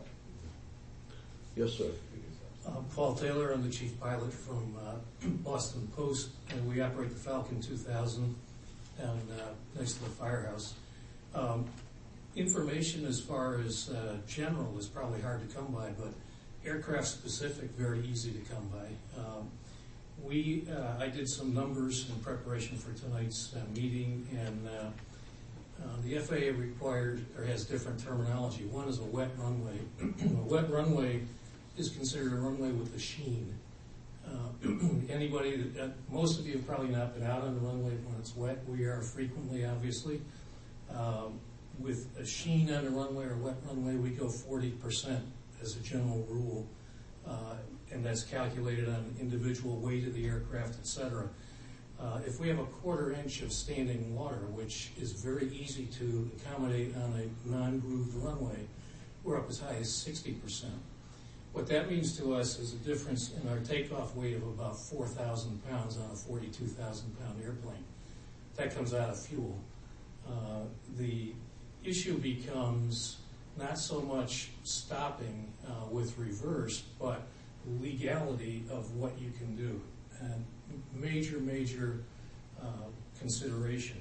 yes, sir. Paul Taylor, I'm the chief pilot from Boston Post, and we operate the Falcon 2000 down next to the firehouse. Information as far as general is probably hard to come by, but aircraft specific, very easy to come by. I did some numbers in preparation for tonight's meeting, and the FAA required or has different terminology. One is a wet runway. A wet runway is considered a runway with a sheen. Anybody most of you have probably not been out on the runway when it's wet. We are frequently, obviously. With a sheen on the runway or wet runway, we go 40% as a general rule, and that's calculated on individual weight of the aircraft, etc. If we have a 1/4 inch of standing water, which is very easy to accommodate on a non-grooved runway, we're up as high as 60%. What that means to us is a difference in our takeoff weight of about 4,000 pounds on a 42,000-pound airplane. That comes out of fuel. The issue becomes not so much stopping with reverse, but legality of what you can do. And major consideration.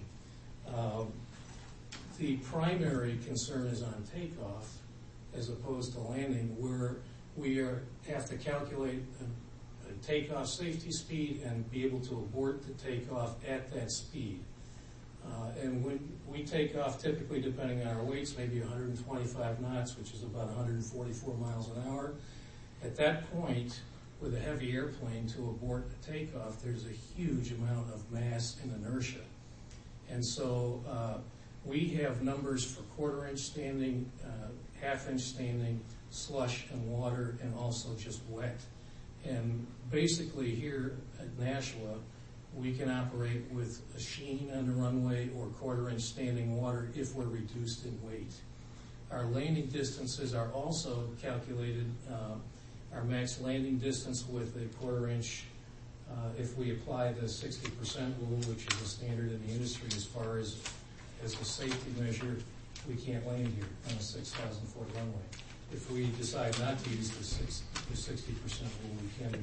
The primary concern is on takeoff as opposed to landing, where we have to calculate a takeoff safety speed and be able to abort the takeoff at that speed. And when we take off, typically, depending on our weights, maybe 125 knots, which is about 144 miles an hour. At that point, with a heavy airplane, to abort the takeoff, there's a huge amount of mass and inertia. And so we have numbers for 1/4 inch standing, 1/2 inch standing, slush and water, and also just wet. And basically here at Nashua, we can operate with a sheen on the runway or 1/4 inch standing water if we're reduced in weight. Our landing distances are also calculated, our max landing distance with a 1/4 inch, if we apply the 60% rule, which is a standard in the industry as far as a safety measure, we can't land here on a 6,000-foot runway. If we decide not to use the 60% rule, we can do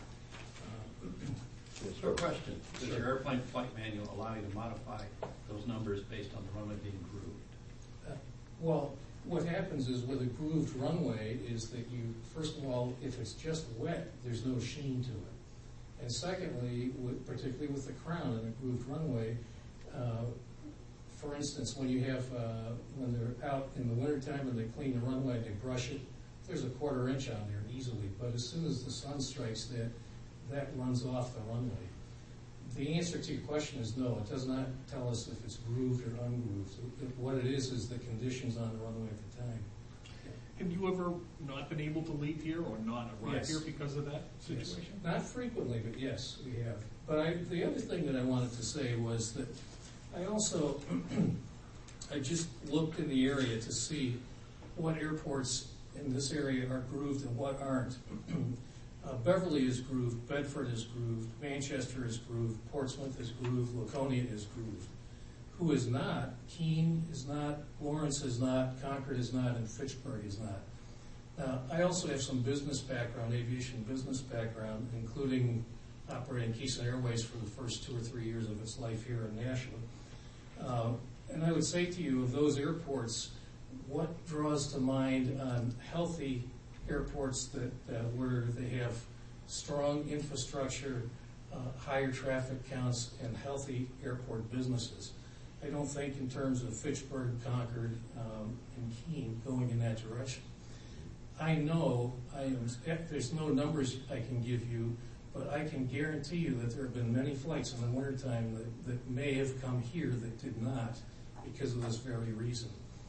that. Short question. Does your airplane flight manual allow you to modify those numbers based on the runway being grooved? Well, what happens is with a grooved runway is that you, first of all, if it's just wet, there's no sheen to it. And secondly, particularly with the crown and a grooved runway, for instance, when they're out in the wintertime and they clean the runway, they brush it, there's a 1/4 inch on there easily. But as soon as the sun strikes that runs off the runway. The answer to your question is no. It does not tell us if it's grooved or ungrooved. What it is the conditions on the runway at the time. Have you ever not been able to leave here or not arrive Yes. here because of that situation? Yes. Not frequently, but yes, we have. But the other thing that I wanted to say was that I also, I just looked in the area to see what airports in this area are grooved and what aren't. Beverly is grooved, Bedford is grooved, Manchester is grooved, Portsmouth is grooved, Laconia is grooved. Who is not? Keene is not, Lawrence is not, Concord is not, and Fitchburg is not. Now, I also have some business background, aviation business background, including operating Keeson Airways for the first 2 or 3 years of its life here in Nashua. And I would say to you, of those airports, what draws to mind on healthy airports where they have strong infrastructure, higher traffic counts, and healthy airport businesses? I don't think in terms of Fitchburg, Concord, and Keene going in that direction. I know there's no numbers I can give you, but I can guarantee you that there have been many flights in the wintertime that may have come here that did not because of this very reason.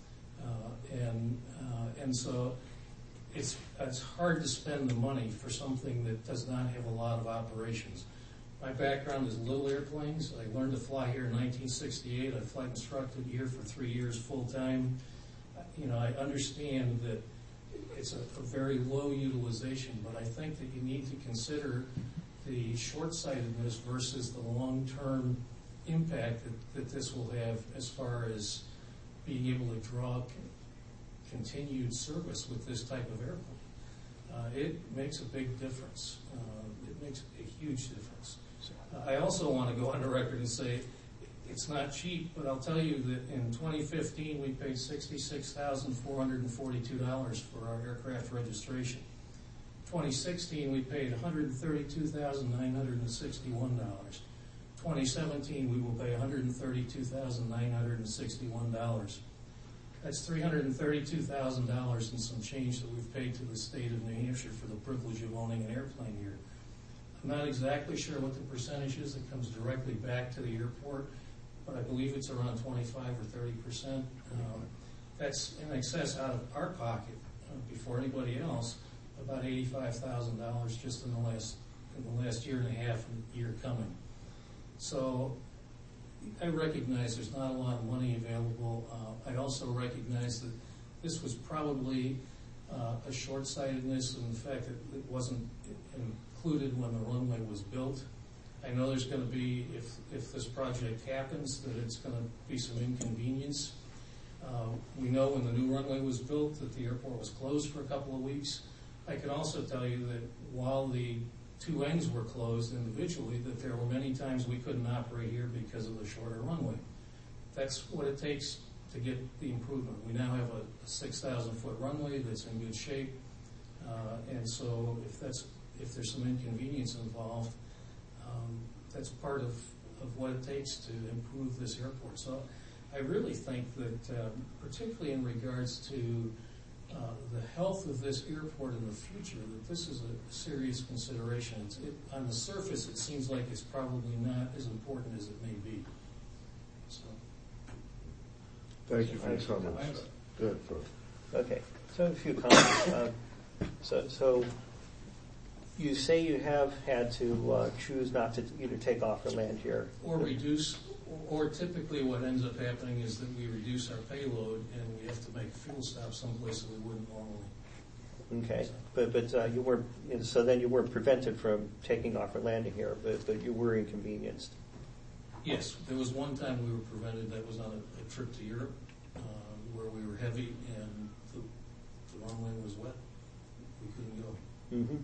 And so it's hard to spend the money for something that does not have a lot of operations. My background is little airplanes. I learned to fly here in 1968. I flight instructed here for 3 years full time. I understand that it's a very low utilization, but I think that you need to consider the short-sightedness versus the long-term impact that this will have as far as being able to draw continued service with this type of airplane. It makes a big difference. It makes a huge difference. I also want to go on the record and say it's not cheap, but I'll tell you that in 2015 we paid $66,442 for our aircraft registration. 2016 we paid $132,961. 2017 we will pay $132,961. That's $332,000 and some change that we've paid to the state of New Hampshire for the privilege of owning an airplane here. I'm not exactly sure what the percentage is that comes directly back to the airport, but I believe it's around 25 or 30%. That's in excess out of our pocket, before anybody else, about $85,000 just in the last year and a half, year coming. So I recognize there's not a lot of money available. I also recognize that this was probably a short-sightedness in the fact that it wasn't included when the runway was built. I know there's going to be, if this project happens, that it's going to be some inconvenience. We know when the new runway was built that the airport was closed for a couple of weeks. I can also tell you that while the two ends were closed individually, that there were many times we couldn't operate here because of the shorter runway. That's what it takes to get the improvement. We now have a 6,000-foot runway that's in good shape, and so if there's some inconvenience involved, that's part of what it takes to improve this airport. So I really think that, particularly in regards to the health of this airport in the future, that this is a serious consideration. On the surface, it seems like it's probably not as important as it may be. So. Thank you for your comments. Good. Okay, so I have a few comments. So you say you have had to choose not to either take off or land here. Or reduce, or typically what ends up happening is that we reduce our payload and we have to make a fuel stop someplace that we wouldn't normally. Okay, but you weren't, so then you weren't prevented from taking off or landing here, but you were inconvenienced. Yes, there was one time we were prevented. That was on a trip to Europe where we were heavy and the runway was wet. We couldn't go. Mm-hmm.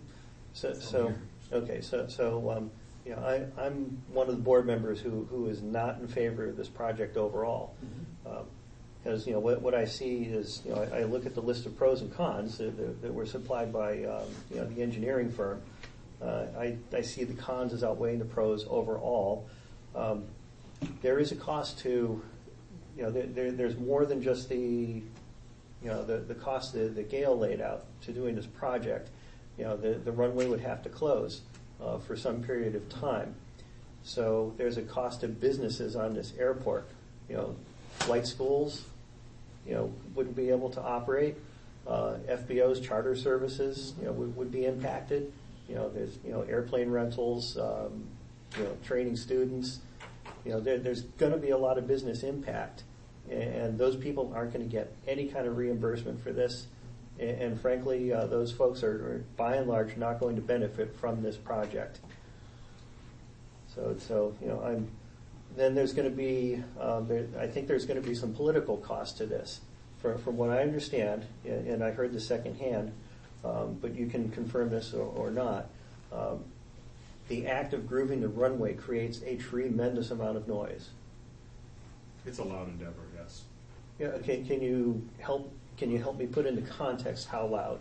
So I'm one of the board members who is not in favor of this project overall. Because what I see is I look at the list of pros and cons that were supplied by the engineering firm. I see the cons as outweighing the pros overall. There is a cost to there's more than just the cost that Gail laid out to doing this project. The runway would have to close for some period of time. So there's a cost to businesses on this airport. Flight schools, wouldn't be able to operate. FBO's charter services, would be impacted. There's, airplane rentals, training students. There's going to be a lot of business impact, and those people aren't going to get any kind of reimbursement for this. And frankly, those folks are by and large not going to benefit from this project. So then there's going to be, I think there's going to be some political cost to this. From what I understand, and I heard this secondhand, but you can confirm this or not, the act of grooving the runway creates a tremendous amount of noise. It's a loud endeavor, yes. Yeah. Okay. Can you help me put into context how loud?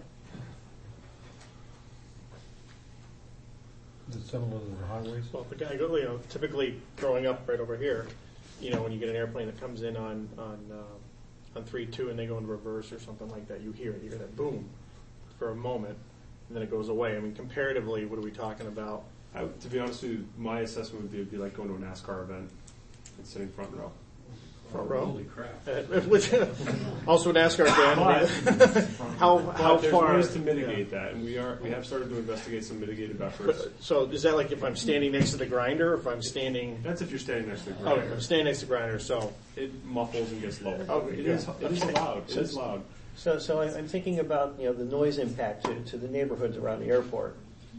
Is it similar to the highways? Well, the guy, typically growing up right over here, when you get an airplane that comes in on 3-2 and they go in reverse or something like that, you hear that boom for a moment, and then it goes away. I mean, comparatively, what are we talking about? To be honest with you, my assessment would be like going to a NASCAR event and sitting front row. Front row? Holy crap. Also a NASCAR fan. How there's far? There's ways to mitigate that, and we have started to investigate some mitigative efforts. So is that like if I'm standing next to the grinder, or if I'm standing? That's if you're standing next to the grinder. Okay, I'm standing next to the grinder, so it muffles and gets lower. Okay, It is loud. It is loud. So I'm thinking about the noise impact to the neighborhoods around the airport.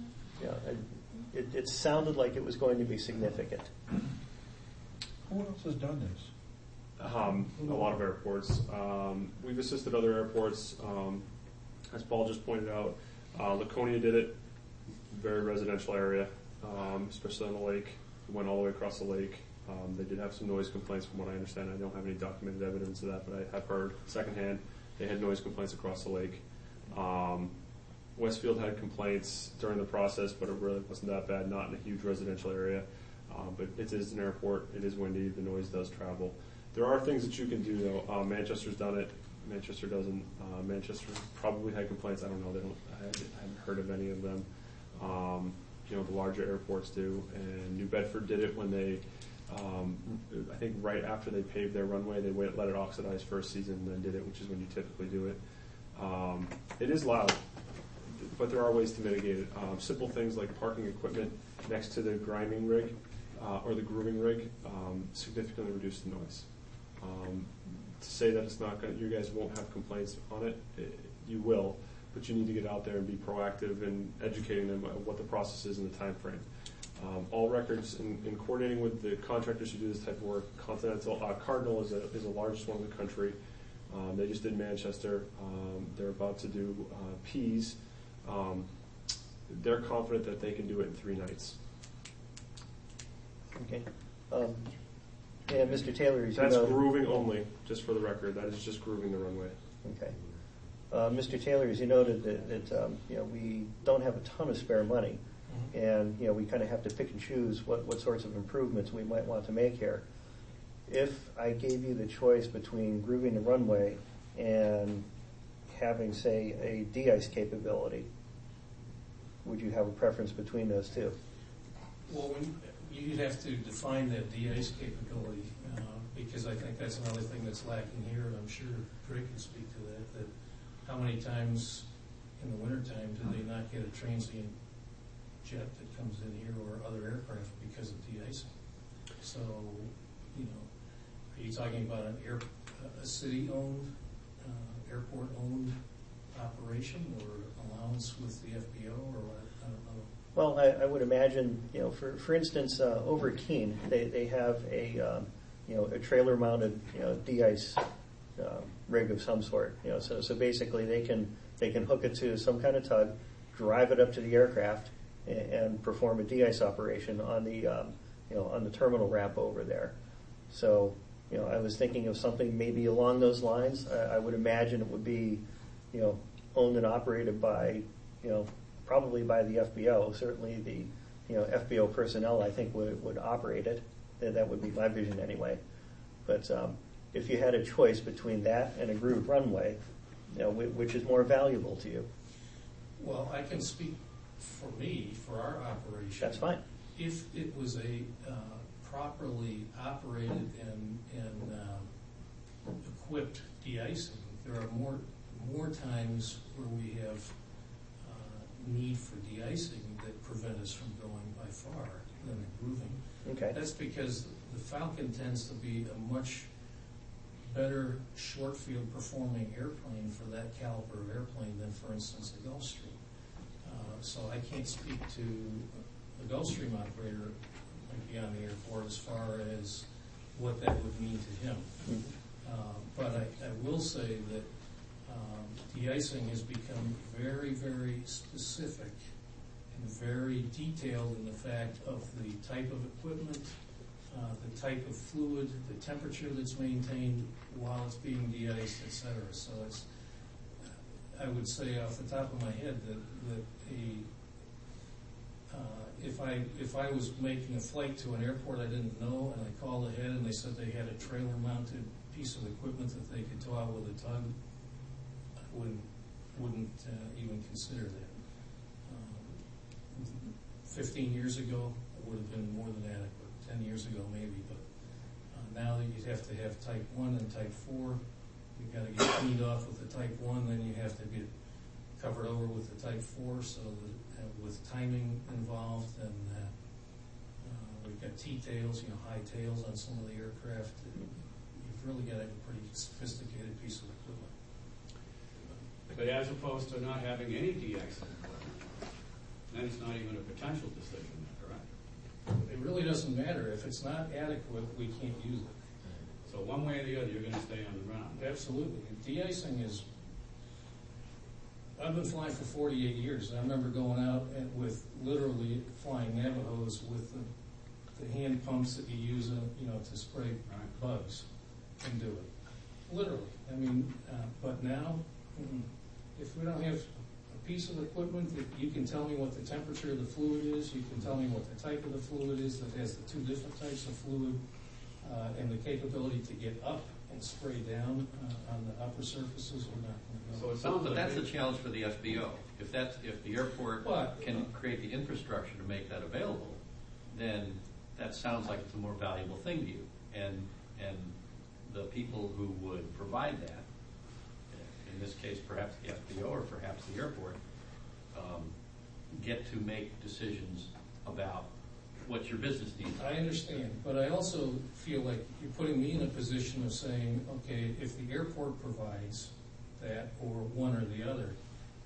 It sounded like it was going to be significant. Who else has done this? A lot of airports. We've assisted other airports. As Paul just pointed out, Laconia did it. Very residential area, especially on the lake. It went all the way across the lake. They did have some noise complaints from what I understand. I don't have any documented evidence of that, but I have heard secondhand they had noise complaints across the lake. Westfield had complaints during the process, but it really wasn't that bad, not in a huge residential area. But it is an airport. It is windy. The noise does travel. There are things that you can do, though. Manchester's done it. Manchester doesn't. Manchester probably had complaints. I don't know. I haven't heard of any of them. the larger airports do. And New Bedford did it when they, I think right after they paved their runway, they let it oxidize for a season and then did it, which is when you typically do it. It is loud, but there are ways to mitigate it. Simple things like parking equipment next to the grinding rig or the grooving rig significantly reduce the noise. To say that it's not going, you guys won't have complaints on it, you will, but you need to get out there and be proactive in educating them about what the process is and the time frame. All records in coordinating with the contractors who do this type of work. Continental Cardinal is the largest one in the country. They just did Manchester. They're about to do Pease. They're confident that they can do it in 3 nights. Okay. And Mr. Taylor, as that's you know, grooving only, just for the record. That is just grooving the runway. Okay. Mr. Taylor, as you noted that we don't have a ton of spare money, and we kind of have to pick and choose what sorts of improvements we might want to make here. If I gave you the choice between grooving the runway and having, say, a de-ice capability, would you have a preference between those two? Well, you'd have to define that de-ice capability, because I think that's another thing that's lacking here, and I'm sure Drake can speak to that how many times in the wintertime do they not get a transient jet that comes in here or other aircraft because of de-icing? So, are you talking about a city-owned, airport-owned operation or allowance with the FBO or what? I don't know. Well, I would imagine, for instance, over at Keene, they have a trailer-mounted, de-ice rig of some sort. So basically they can hook it to some kind of tug, drive it up to the aircraft, and perform a de-ice operation on the terminal ramp over there. So, I was thinking of something maybe along those lines. I would imagine it would be, owned and operated by, probably by the FBO. Certainly the, FBO personnel, I think, would operate it. That would be my vision anyway. But if you had a choice between that and a grooved runway, which is more valuable to you? Well, I can speak for me, for our operation. That's fine. If it was a properly operated and equipped de-icing, there are more times where we have need for de-icing that prevent us from going by far than the grooving. Okay. That's because the Falcon tends to be a much better short field performing airplane for that caliber of airplane than, for instance, the Gulfstream. So I can't speak to the Gulfstream operator beyond the airport as far as what that would mean to him. But I will say that de-icing has become very, very specific and very detailed in the fact of the type of equipment, the type of fluid, the temperature that's maintained while it's being de-iced, et cetera. So I would say off the top of my head that if I was making a flight to an airport I didn't know and I called ahead and they said they had a trailer-mounted piece of equipment that they could tow out with a tug, I wouldn't even consider that. 15 years ago, it would have been more than adequate. 10 years ago, maybe, but now that you'd have to have Type 1 and Type 4, you've got to get cleaned off with the Type 1, then you have to get covered over with the Type 4, so that with timing involved, and we've got T-tails, high tails on some of the aircraft. You've really got a pretty sophisticated piece of equipment. But as opposed to not having any de-icing equipment, then it's not even a potential decision, correct? It really doesn't matter. If it's not adequate, we can't use it. So one way or the other, you're going to stay on the ground. Absolutely. De-icing is... I've been flying for 48 years, and I remember going out with literally flying Navajos with the hand pumps that you use, to spray bugs and do it. Literally. I mean, but now, if we don't have a piece of equipment that you can tell me what the temperature of the fluid is, you can tell me what the type of the fluid is that has the two different types of fluid, and the capability to get up and spray down on the upper surfaces, we're not going to know. So it sounds like that's a challenge for the SBO. If the airport can create the infrastructure to make that available, then that sounds like it's a more valuable thing to you. And the people who would provide that, in this case perhaps the SBO or perhaps the airport, get to make decisions about what your business needs are. I understand, but I also feel like you're putting me in a position of saying, okay, if the airport provides that or one or the other,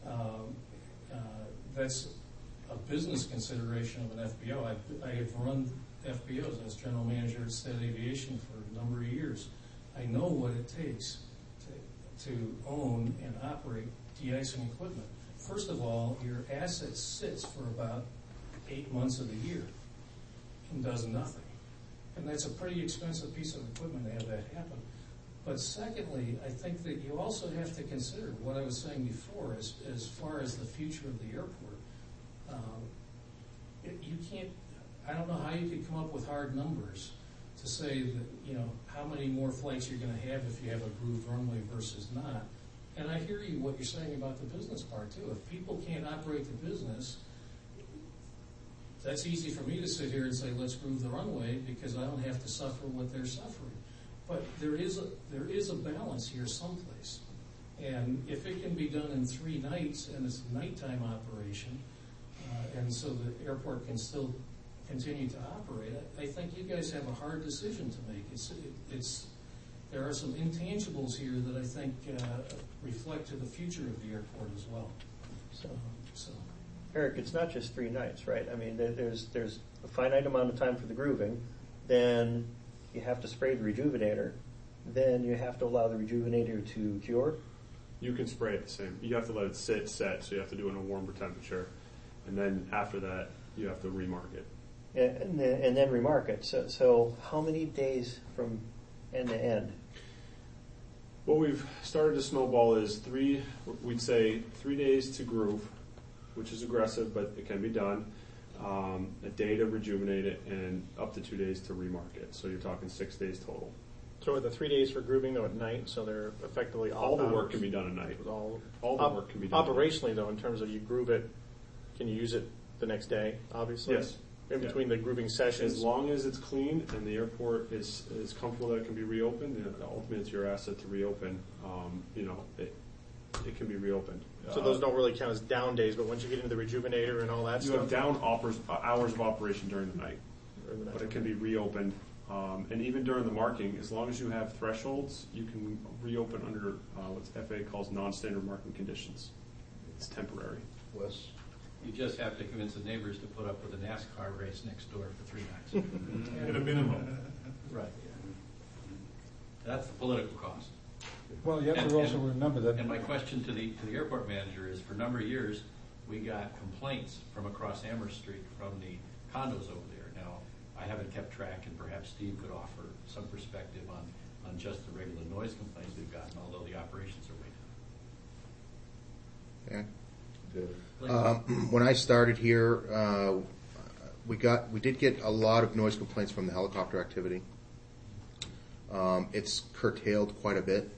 that's a business consideration of an FBO. I have run FBOs as general manager at Stead Aviation for a number of years. I know what it takes to own and operate de-icing equipment. First of all, your asset sits for about 8 months of the year and does nothing. And that's a pretty expensive piece of equipment to have that happen. But secondly, I think that you also have to consider what I was saying before as far as the future of the airport. You can't, I don't know how you could come up with hard numbers to say that, how many more flights you're going to have if you have a grooved runway versus not. And I hear you, what you're saying about the business part too. If people can't operate the business, that's easy for me to sit here and say, let's groove the runway because I don't have to suffer what they're suffering. But there is a balance here someplace. And if it can be done in 3 nights and it's a nighttime operation, and so the airport can still continue to operate, I think you guys have a hard decision to make. There are some intangibles here that I think reflect to the future of the airport as well. So. Eric, it's not just 3 nights, right? I mean, there's a finite amount of time for the grooving, then you have to spray the rejuvenator, then you have to allow the rejuvenator to cure. You can spray it the same. You have to let it set, so you have to do it in a warmer temperature. And then after that, you have to remark it. And then remark it. So how many days from end to end? What we've started to snowball is we'd say 3 days to groove, which is aggressive, but it can be done. A day to rejuvenate it, and up to 2 days to remark it. So you're talking 6 days total. So are the 3 days for grooving though at night, so they're effectively all the work can be done at night. All the work can be done operationally though, in terms of you groove it, can you use it the next day? Obviously, yes. In between the grooving sessions, as long as it's clean and the airport is comfortable that it can be reopened. Ultimately, it's your asset to reopen. It can be reopened. So those don't really count as down days, but once you get into the rejuvenator and all that you stuff, have down hours of operation during the night, but it can be reopened. And even during the marking, as long as you have thresholds, you can reopen under what FAA calls non-standard marking conditions. It's temporary. Wes? You just have to convince the neighbors to put up with a NASCAR race next door for 3 nights. At a minimum. Right. That's the political cost. Well, you have to also remember that. And my question to the airport manager is, for a number of years, we got complaints from across Amherst Street from the condos over there. Now, I haven't kept track, and perhaps Steve could offer some perspective on just the regular noise complaints we've gotten, although the operations are way down. Yeah. When I started here, we did get a lot of noise complaints from the helicopter activity. It's curtailed quite a bit.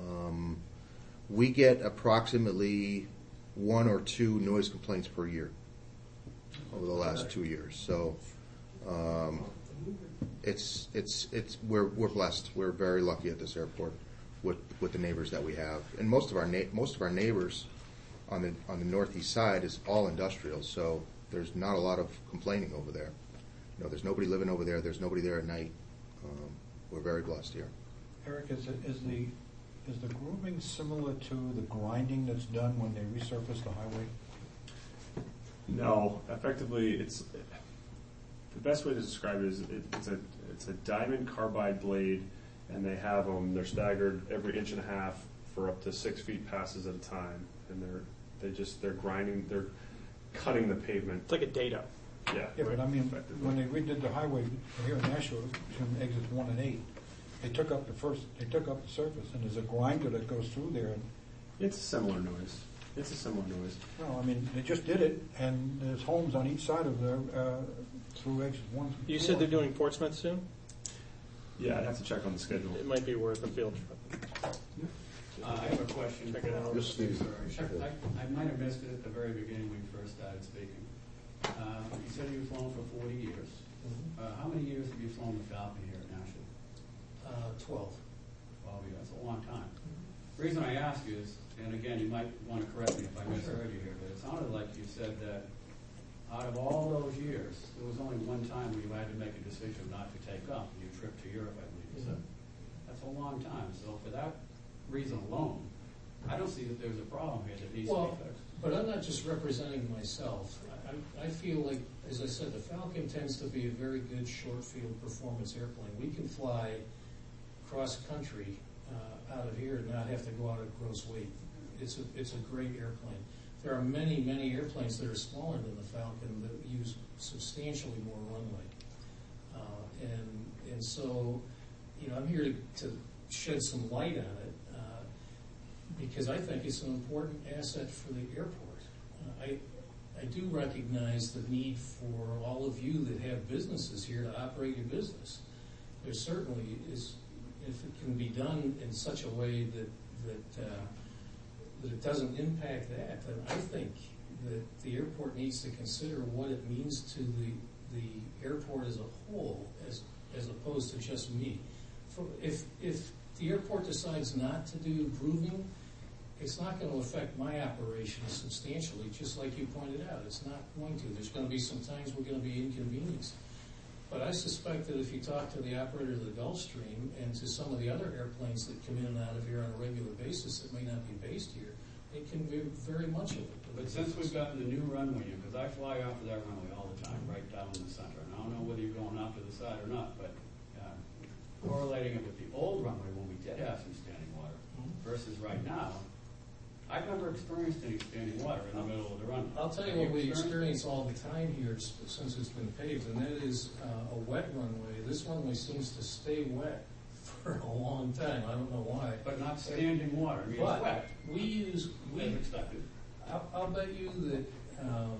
We get approximately 1 or 2 noise complaints per year over the last 2 years. So we're blessed. We're very lucky at this airport with the neighbors that we have, and most of our neighbors on the northeast side is all industrial. So there's not a lot of complaining over there. There's nobody living over there. There's nobody there at night. We're very blessed here. Eric, is the grooving similar to the grinding that's done when they resurface the highway? No, effectively, it's the best way to describe it is it's a diamond carbide blade, and they have them. They're staggered every 1.5 inches for up to 6 feet passes at a time, and they're grinding. They're cutting the pavement. It's like a dado. Yeah. Yeah, but I mean, when they redid the highway here in Nashua between exits 1 and 8, they took up the surface, and there's a grinder that goes through there. And it's a similar noise. No, I mean, they just did it, and there's homes on each side of the through exit 1. You said they're doing Portsmouth soon? Yeah, I'd have to check on the schedule. It might be worth a field trip. I have a question. Check it out. Yes, Steve. I might have missed it at the very beginning when you first started speaking. You said you've flown for 40 years. How many years have you flown the Falcon here at Nashville? 12. 12 years. That's a long time. The reason I ask is, and again, you might want to correct me if I misheard you here, but it sounded like you said that out of all those years, there was only one time where you had to make a decision not to take up your trip to Europe, I believe you said. That's a long time. So for that reason alone, I don't see that there's a problem here that needs to be fixed. But I'm not just representing myself. I feel like, as I said, the Falcon tends to be a very good short field performance airplane. We can fly cross country out of here and not have to go out at gross weight. It's a great airplane. There are many, many airplanes that are smaller than the Falcon that use substantially more runway. And so, I'm here to shed some light on it because I think it's an important asset for the airport. I do recognize the need for all of you that have businesses here to operate your business. There certainly is, if it can be done in such a way that it doesn't impact that, then I think that the airport needs to consider what it means to the airport as a whole, as opposed to just me. If the airport decides not to do grooving, it's not going to affect my operations substantially, just like you pointed out. It's not going to. There's going to be some times we're going to be inconvenienced. But I suspect that if you talk to the operator of the Gulfstream and to some of the other airplanes that come in and out of here on a regular basis that may not be based here, it can be very much of it. But since we've gotten the new runway in, because I fly off of that runway all the time, right down in the center, and I don't know whether you're going off to the side or not, but correlating it with the old runway when we did have some standing water versus right now, I've never experienced any standing water in the middle of the runway. I'll tell you what we experience all the time here since it's been paved, and that is a wet runway. This runway seems to stay wet for a long time. I don't know why. But not standing water. I mean, but it's wet. We as expected. I'll bet you that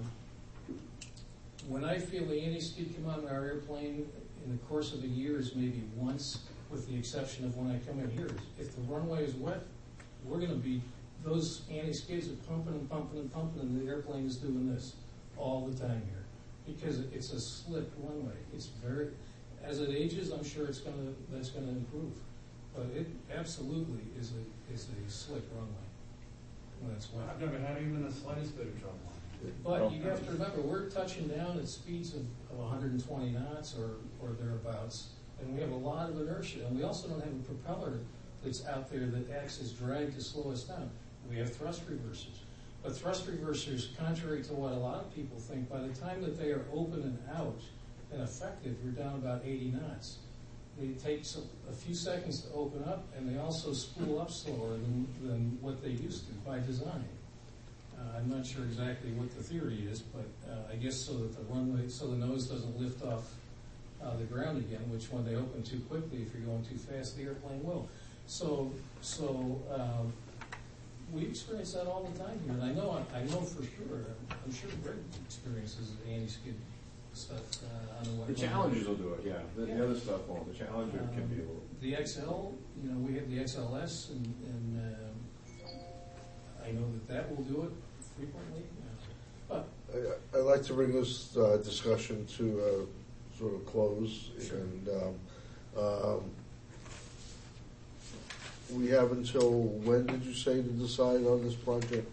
when I feel the anti-skid come on our airplane in the course of a year is maybe once, with the exception of when I come in here. If the runway is wet, we're going to be, those anti-skids are pumping and pumping and pumping, and the airplane is doing this all the time here because it's a slick runway. It's very, as it ages, I'm sure that's going to improve. But it absolutely is a slick runway when it's wet. I've never had even the slightest bit of trouble. But you have to remember, we're touching down at speeds of 120 knots or thereabouts, and we have a lot of inertia. And we also don't have a propeller that's out there that acts as drag to slow us down. We have thrust reversers. But thrust reversers, contrary to what a lot of people think, by the time that they are open and out and effective, you're down about 80 knots. They take a few seconds to open up, and they also spool up slower than what they used to by design. I'm not sure exactly what the theory is, but I guess so that the nose doesn't lift off the ground again, which when they open too quickly, if you're going too fast, the airplane will. So we experience that all the time here, and I know for sure. I'm sure Greg experiences anti-skid stuff on the wet. The Challengers will do it, yeah. The other stuff won't. The Challenger can be a little. The XL, we have the XLS, and I know that will do it frequently. But I'd like to bring this discussion to a sort of close. Sure. And we have until when did you say to decide on this project?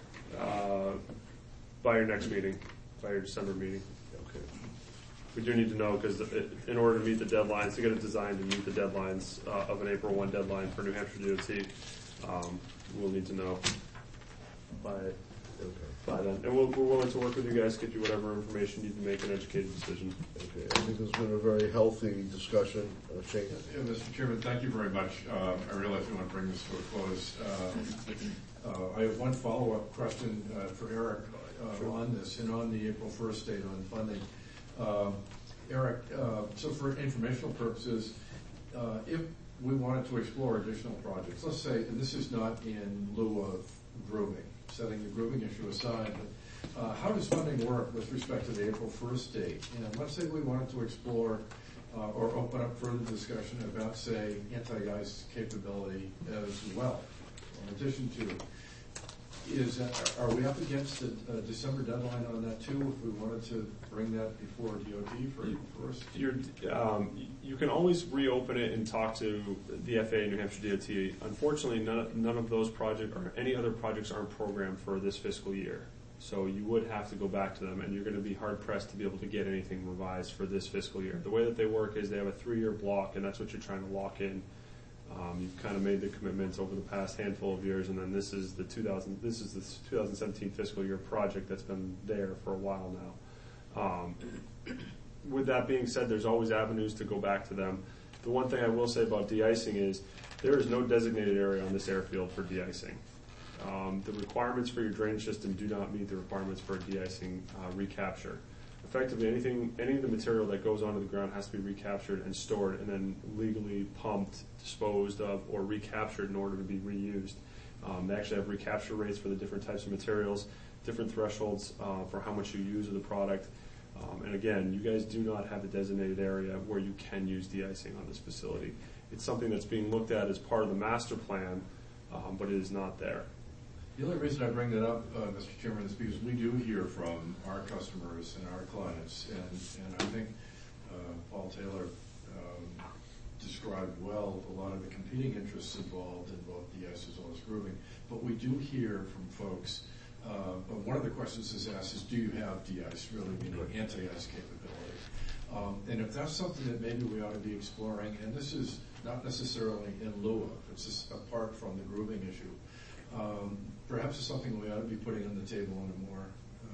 By your next meeting, by your December meeting. Okay. We do need to know because in order to meet the deadlines, to get it designed to meet the deadlines of an April 1 deadline for New Hampshire DOT, we'll need to know by then. And we're willing to work with you guys, get you whatever information you need to make an educated decision. Okay. I think it's been a very healthy discussion. Shane? Yeah, Mr. Chairman, thank you very much. I realize we want to bring this to a close. I have one follow-up question for Eric on this and on the April 1st date on funding. Eric, so for informational purposes, if we wanted to explore additional projects, let's say, and this is not in lieu of grooving, setting the grooving issue aside, but how does funding work with respect to the April 1st date? And let's say we wanted to explore or open up further discussion about, say, anti-ice capability as well. In addition to, are we up against a December deadline on that too? If we wanted to bring that before DOT first? You can always reopen it and talk to the FAA and New Hampshire DOT. Unfortunately, none of those projects or any other projects aren't programmed for this fiscal year. So you would have to go back to them, and you're going to be hard-pressed to be able to get anything revised for this fiscal year. The way that they work is they have a 3-year block, and that's what you're trying to lock in. You've kind of made the commitments over the past handful of years, and then this is the 2017 fiscal year project that's been there for a while now. With that being said, there's always avenues to go back to them. The one thing I will say about de-icing is there is no designated area on this airfield for de-icing. The requirements for your drainage system do not meet the requirements for a de-icing recapture. Effectively, any of the material that goes onto the ground has to be recaptured and stored and then legally pumped, disposed of, or recaptured in order to be reused. They actually have recapture rates for the different types of materials, different thresholds for how much you use of the product. And again, you guys do not have a designated area where you can use de-icing on this facility. It's something that's being looked at as part of the master plan, but it is not there. The only reason I bring that up, Mr. Chairman, is because we do hear from our customers and our clients, and I think Paul Taylor described well a lot of the competing interests involved in both de-ice as well as grooving. But we do hear from folks, one of the questions is asked is, do you have de-ice, really meaning anti-ice capability? And if that's something that maybe we ought to be exploring, and this is not necessarily in lieu of, it's just apart from the grooving issue, perhaps it's something we ought to be putting on the table in a more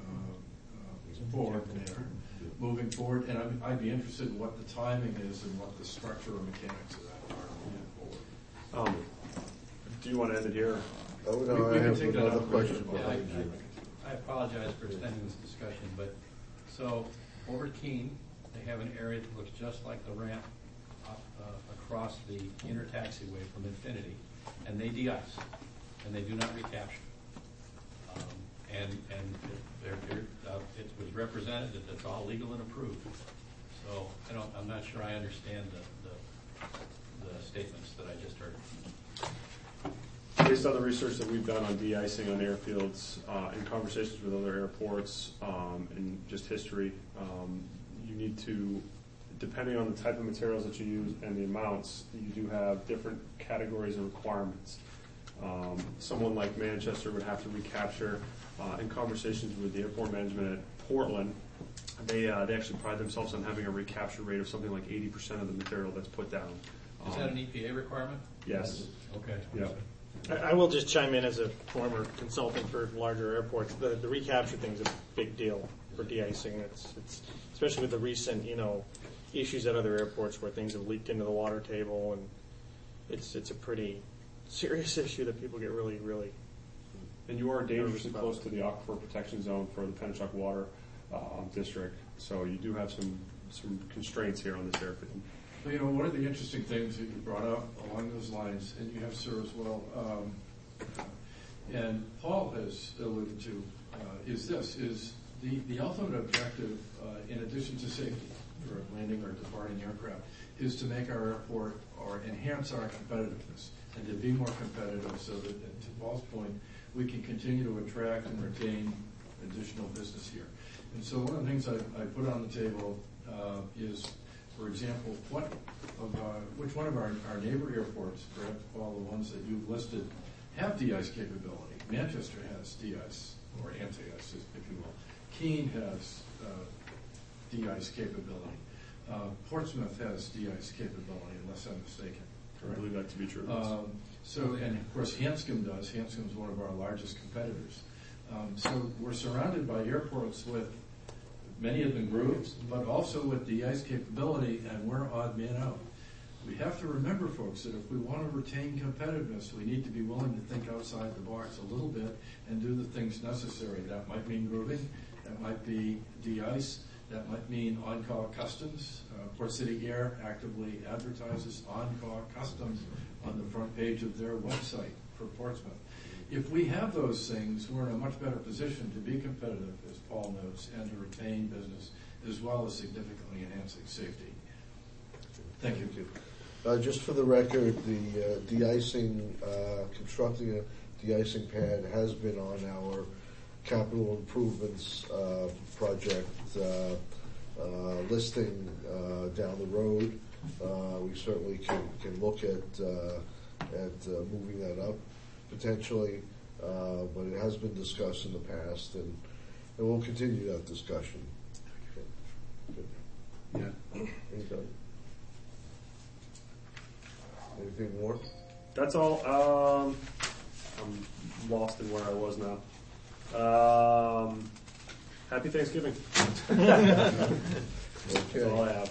forward manner, moving forward. And I'd be interested in what the timing is and what the structure or mechanics of that are moving forward. Do you want to end it here? Oh, no, I have another question. I apologize for extending this discussion, but so over at Keene, they have an area that looks just like the ramp across the inner taxiway from Infinity, and they de-ice. And they do not recapture. It was represented that it's all legal and approved. So I'm not sure I understand the statements that I just heard. Based on the research that we've done on de-icing on airfields, in conversations with other airports, and just history, you need to, depending on the type of materials that you use and the amounts, you do have different categories and requirements. Someone like Manchester would have to recapture. In conversations with the airport management at Portland, they actually pride themselves on having a recapture rate of something like 80% of the material that's put down. Is that an EPA requirement? Yes. Okay. Yeah. I will just chime in as a former consultant for larger airports. The recapture thing is a big deal for de-icing. It's especially with the recent issues at other airports where things have leaked into the water table, and it's a pretty serious issue that people get really, really. And you are dangerously close to the aquifer protection zone for the Pennachuck Water District, so you do have some constraints here on this airfield. Well, one of the interesting things that you brought up along those lines, and you have, sir, as well, and Paul has alluded to, is the ultimate objective, in addition to safety for landing or departing aircraft, is to make our airport or enhance our competitiveness and to be more competitive so that, to Paul's point, we can continue to attract and retain additional business here. And so one of the things I put on the table is, for example, which one of our neighbor airports, perhaps all the ones that you've listed, have de-ice capability. Manchester has de-ice, or anti-ice, if you will. Keene has de-ice capability. Portsmouth has de-ice capability, unless I'm mistaken. I believe that to be true. And of course Hanscom does. Hanscom is one of our largest competitors. So we're surrounded by airports with many of them groups, but also with de-ice capability, and we're odd man out. We have to remember, folks, that if we want to retain competitiveness, we need to be willing to think outside the box a little bit and do the things necessary. That might mean grooving. That might be de-ice. That might mean on-call customs. Port City Air actively advertises on-call customs on the front page of their website for Portsmouth. If we have those things, we're in a much better position to be competitive, as Paul notes, and to retain business, as well as significantly enhancing safety. Thank you. Just for the record, the de-icing, constructing a de-icing pad has been on our capital improvements project listing down the road. We certainly can look at moving that up potentially, but it has been discussed in the past, and we'll continue that discussion. Yeah. Anything more? That's all. I'm lost in where I was now. Happy Thanksgiving. That's all I have.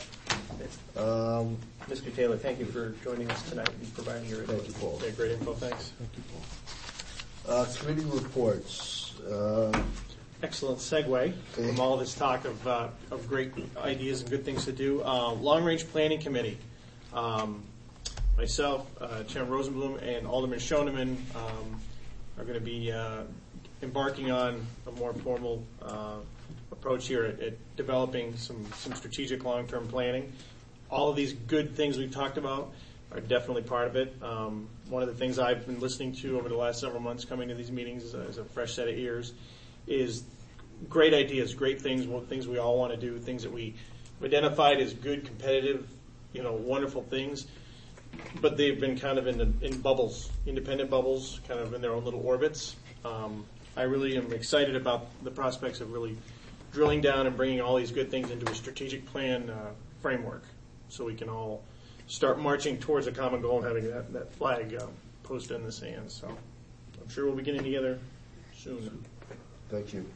Mr. Taylor, thank you for joining us tonight and providing your input. Thank you, Paul. Yeah, great info, thanks. Thank you, Paul. Committee reports. Excellent segue from all this talk of great ideas and good things to do. Long Range Planning Committee. Myself, Chairman Rosenblum, and Alderman Schoeneman are going to be embarking on a more formal approach here at developing some strategic long-term planning. All of these good things we've talked about are definitely part of it. One of the things I've been listening to over the last several months coming to these meetings as a fresh set of ears is great ideas, great things, things we all want to do, things that we identified as good, competitive, wonderful things. But they've been kind of in bubbles, independent bubbles, kind of in their own little orbits. I really am excited about the prospects of really drilling down and bringing all these good things into a strategic plan framework so we can all start marching towards a common goal and having that flag posted in the sand. So I'm sure we'll be getting together soon. Thank you.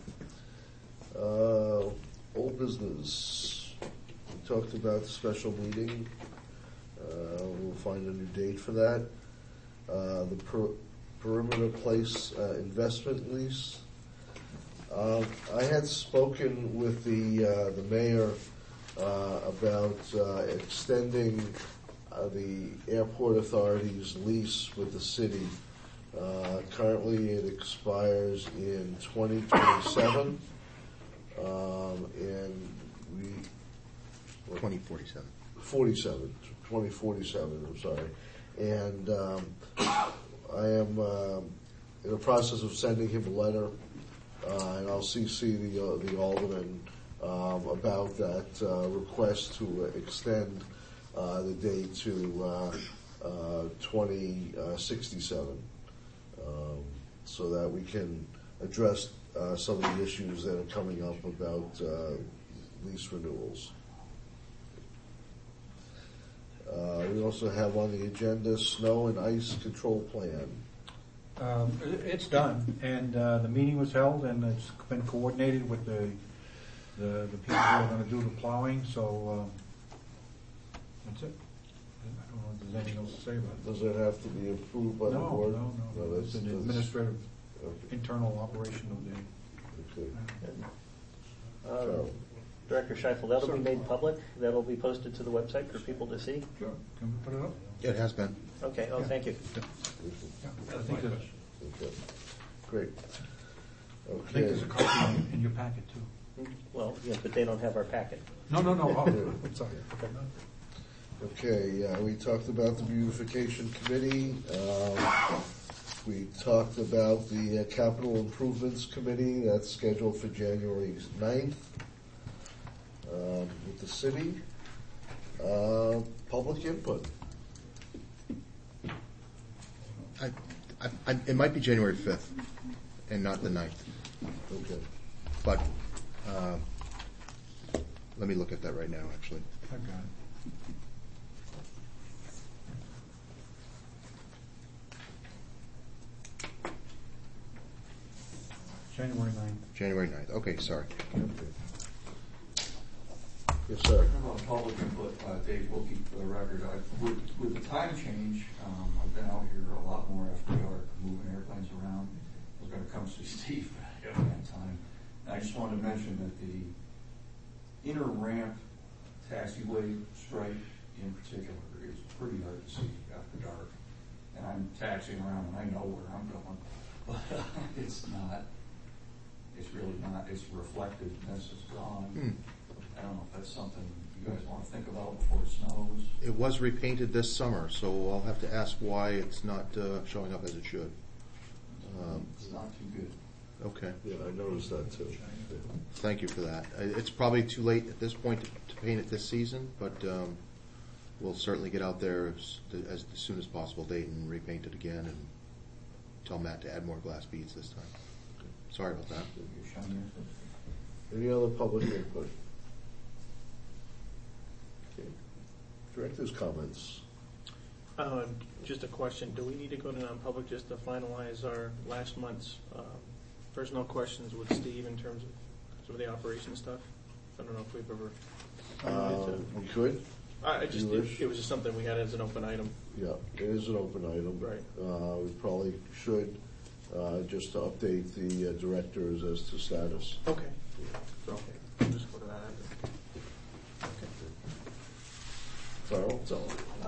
Old business. We talked about the special meeting. We'll find a new date for that. The Perimeter Place investment lease. I had spoken with the mayor about extending the airport authority's lease with the city. Currently, it expires in 2027, and we 2047. 2047, I'm sorry. And I am in the process of sending him a letter, and I'll CC the alderman about that request to extend the date to 2067, so that we can address some of the issues that are coming up about lease renewals. We also have on the agenda snow and ice control plan. It's done, and the meeting was held, and it's been coordinated with the people who are going to do the plowing. So that's it. I don't know if there's anything else to say about it. Does it have to be approved by the board? No. It's an administrative, internal operation of the. Okay. Director Scheifel, that'll be made public? That'll be posted to the website for people to see? Sure. Can we put it up? It has been. Okay. Oh, thank you. I think there's. Okay. Great. Okay. I think there's a copy in your packet too. Well, yeah, but they don't have our packet. No. Oh, I'm sorry. Okay. We talked about the beautification committee. We talked about the capital improvements committee that's scheduled for January 9th. With the city, public input. It might be January 5th and not the 9th. Okay. But let me look at that right now, actually. I got it. January 9th. January 9th. Okay, sorry. Yes, sir. On public input, Dave Wilkie for the record. With the time change, I've been out here a lot more after dark, moving airplanes around. I was going to come see Steve, but I haven't had time. And I just wanted to mention that the inner ramp taxiway stripe in particular is pretty hard to see after dark. And I'm taxiing around and I know where I'm going, but it's not. It's really not. Its reflectiveness is gone. I don't know if that's something you you guys want to think about before it snows? It was repainted this summer, so I'll have to ask why it's not showing up as it should. It's not too good. Okay. Yeah, I noticed that too. Thank you for that. It's probably too late at this point to paint it this season, but we'll certainly get out there as soon as possible date and repaint it again and tell Matt to add more glass beads this time. Sorry about that. Any other public input? Okay. Director's comments. Just a question. Do we need to go to non-public just to finalize our last month's personnel questions with Steve in terms of some of the operation stuff? I don't know if we've ever. We could. It was just something we had as an open item. Yeah, it is an open item. Right. We probably should just to update the directors as to status. Okay. Okay. We'll just go to that after. Farrell? So,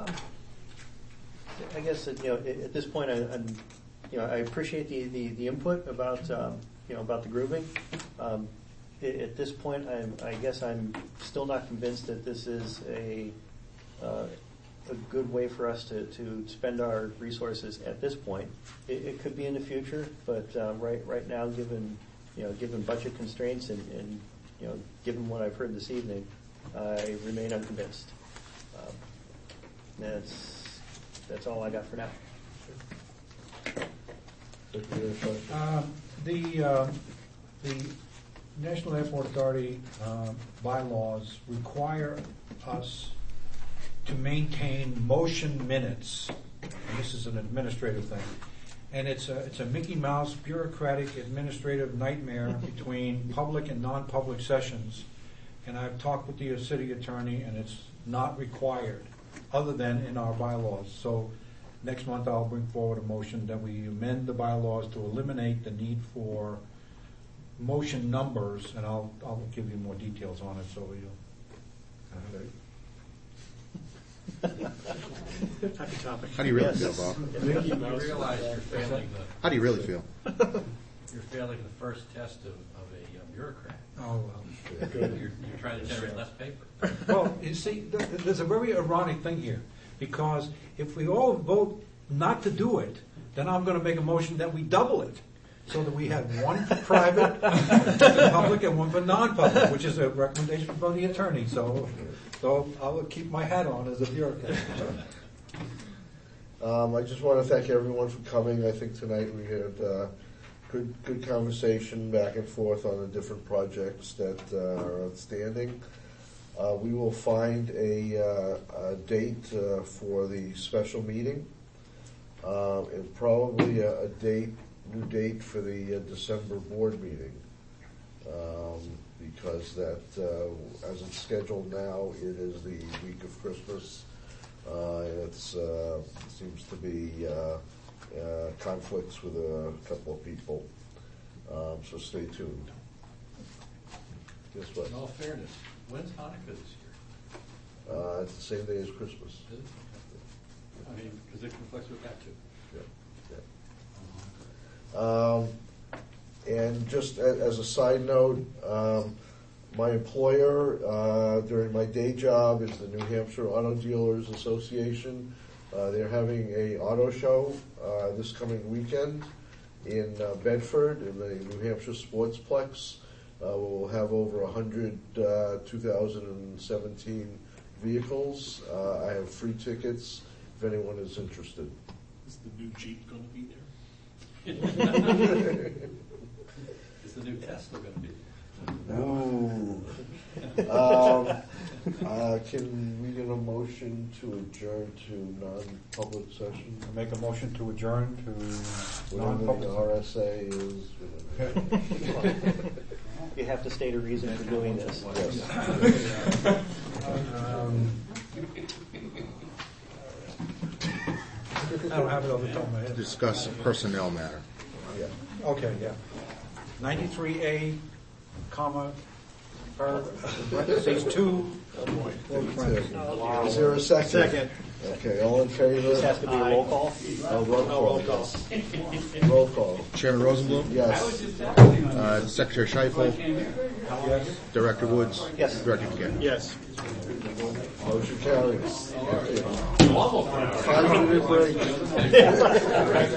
I guess that, at this point, I appreciate the input about about the grouping. At this point, I guess I'm still not convinced that this is a good way for us to spend our resources at this point. It could be in the future, but right now, given budget constraints and given what I've heard this evening, I remain unconvinced. That's all I got for now. The National Airport Authority bylaws require us to maintain motion minutes. And this is an administrative thing. And it's a Mickey Mouse bureaucratic administrative nightmare between public and non-public sessions. And I've talked with the city attorney, and it's not required other than in our bylaws. So next month I'll bring forward a motion that we amend the bylaws to eliminate the need for motion numbers, and I'll give you more details on it so you'll. Happy topic. How do you really feel, Bob? You realize you're failing How do you really feel? You're failing the first test of a bureaucrat. Oh, well. You're trying to generate less paper. Well, you see, there's a very ironic thing here, because if we all vote not to do it, then I'm going to make a motion that we double it, so that we have one for private, one for public, and one for non-public, which is a recommendation from the attorney. So I'll keep my hat on as a bureaucrat. I just want to thank everyone for coming. I think tonight we had good conversation back and forth on the different projects that are outstanding. We will find a date for the special meeting, and probably a new date for the December board meeting, because that, as it's scheduled now, it is the week of Christmas, and it seems to be conflicts with a couple of people, so stay tuned. Guess what? In all fairness, when's Hanukkah this year? It's the same day as Christmas. Is it? I mean, because it conflicts with that too. And just as a side note, my employer during my day job is the New Hampshire Auto Dealers Association. They're having a auto show this coming weekend in Bedford in the New Hampshire Sportsplex. We'll have over 100 2017 vehicles. I have free tickets if anyone is interested. Is the new Jeep going to be there? Is the new Tesla going to be there? Ooh. Can we get a motion to adjourn to non-public session? Make a motion to adjourn to non-public. The RSA is. You have to state a reason for doing this. Yes. I don't have it off the top of my head. Discuss a personnel matter. Yeah. Okay, yeah. 93A, comma, parentheses 2. Is there a second? Second. Okay, all in favor? This has to be a roll call. Roll call. Roll call. Chairman Rosenblum? Yes. Secretary Scheifel? Yes. Director Woods? Yes. Director McKenna? Yes. Motion carries. Almost. 5-minute break.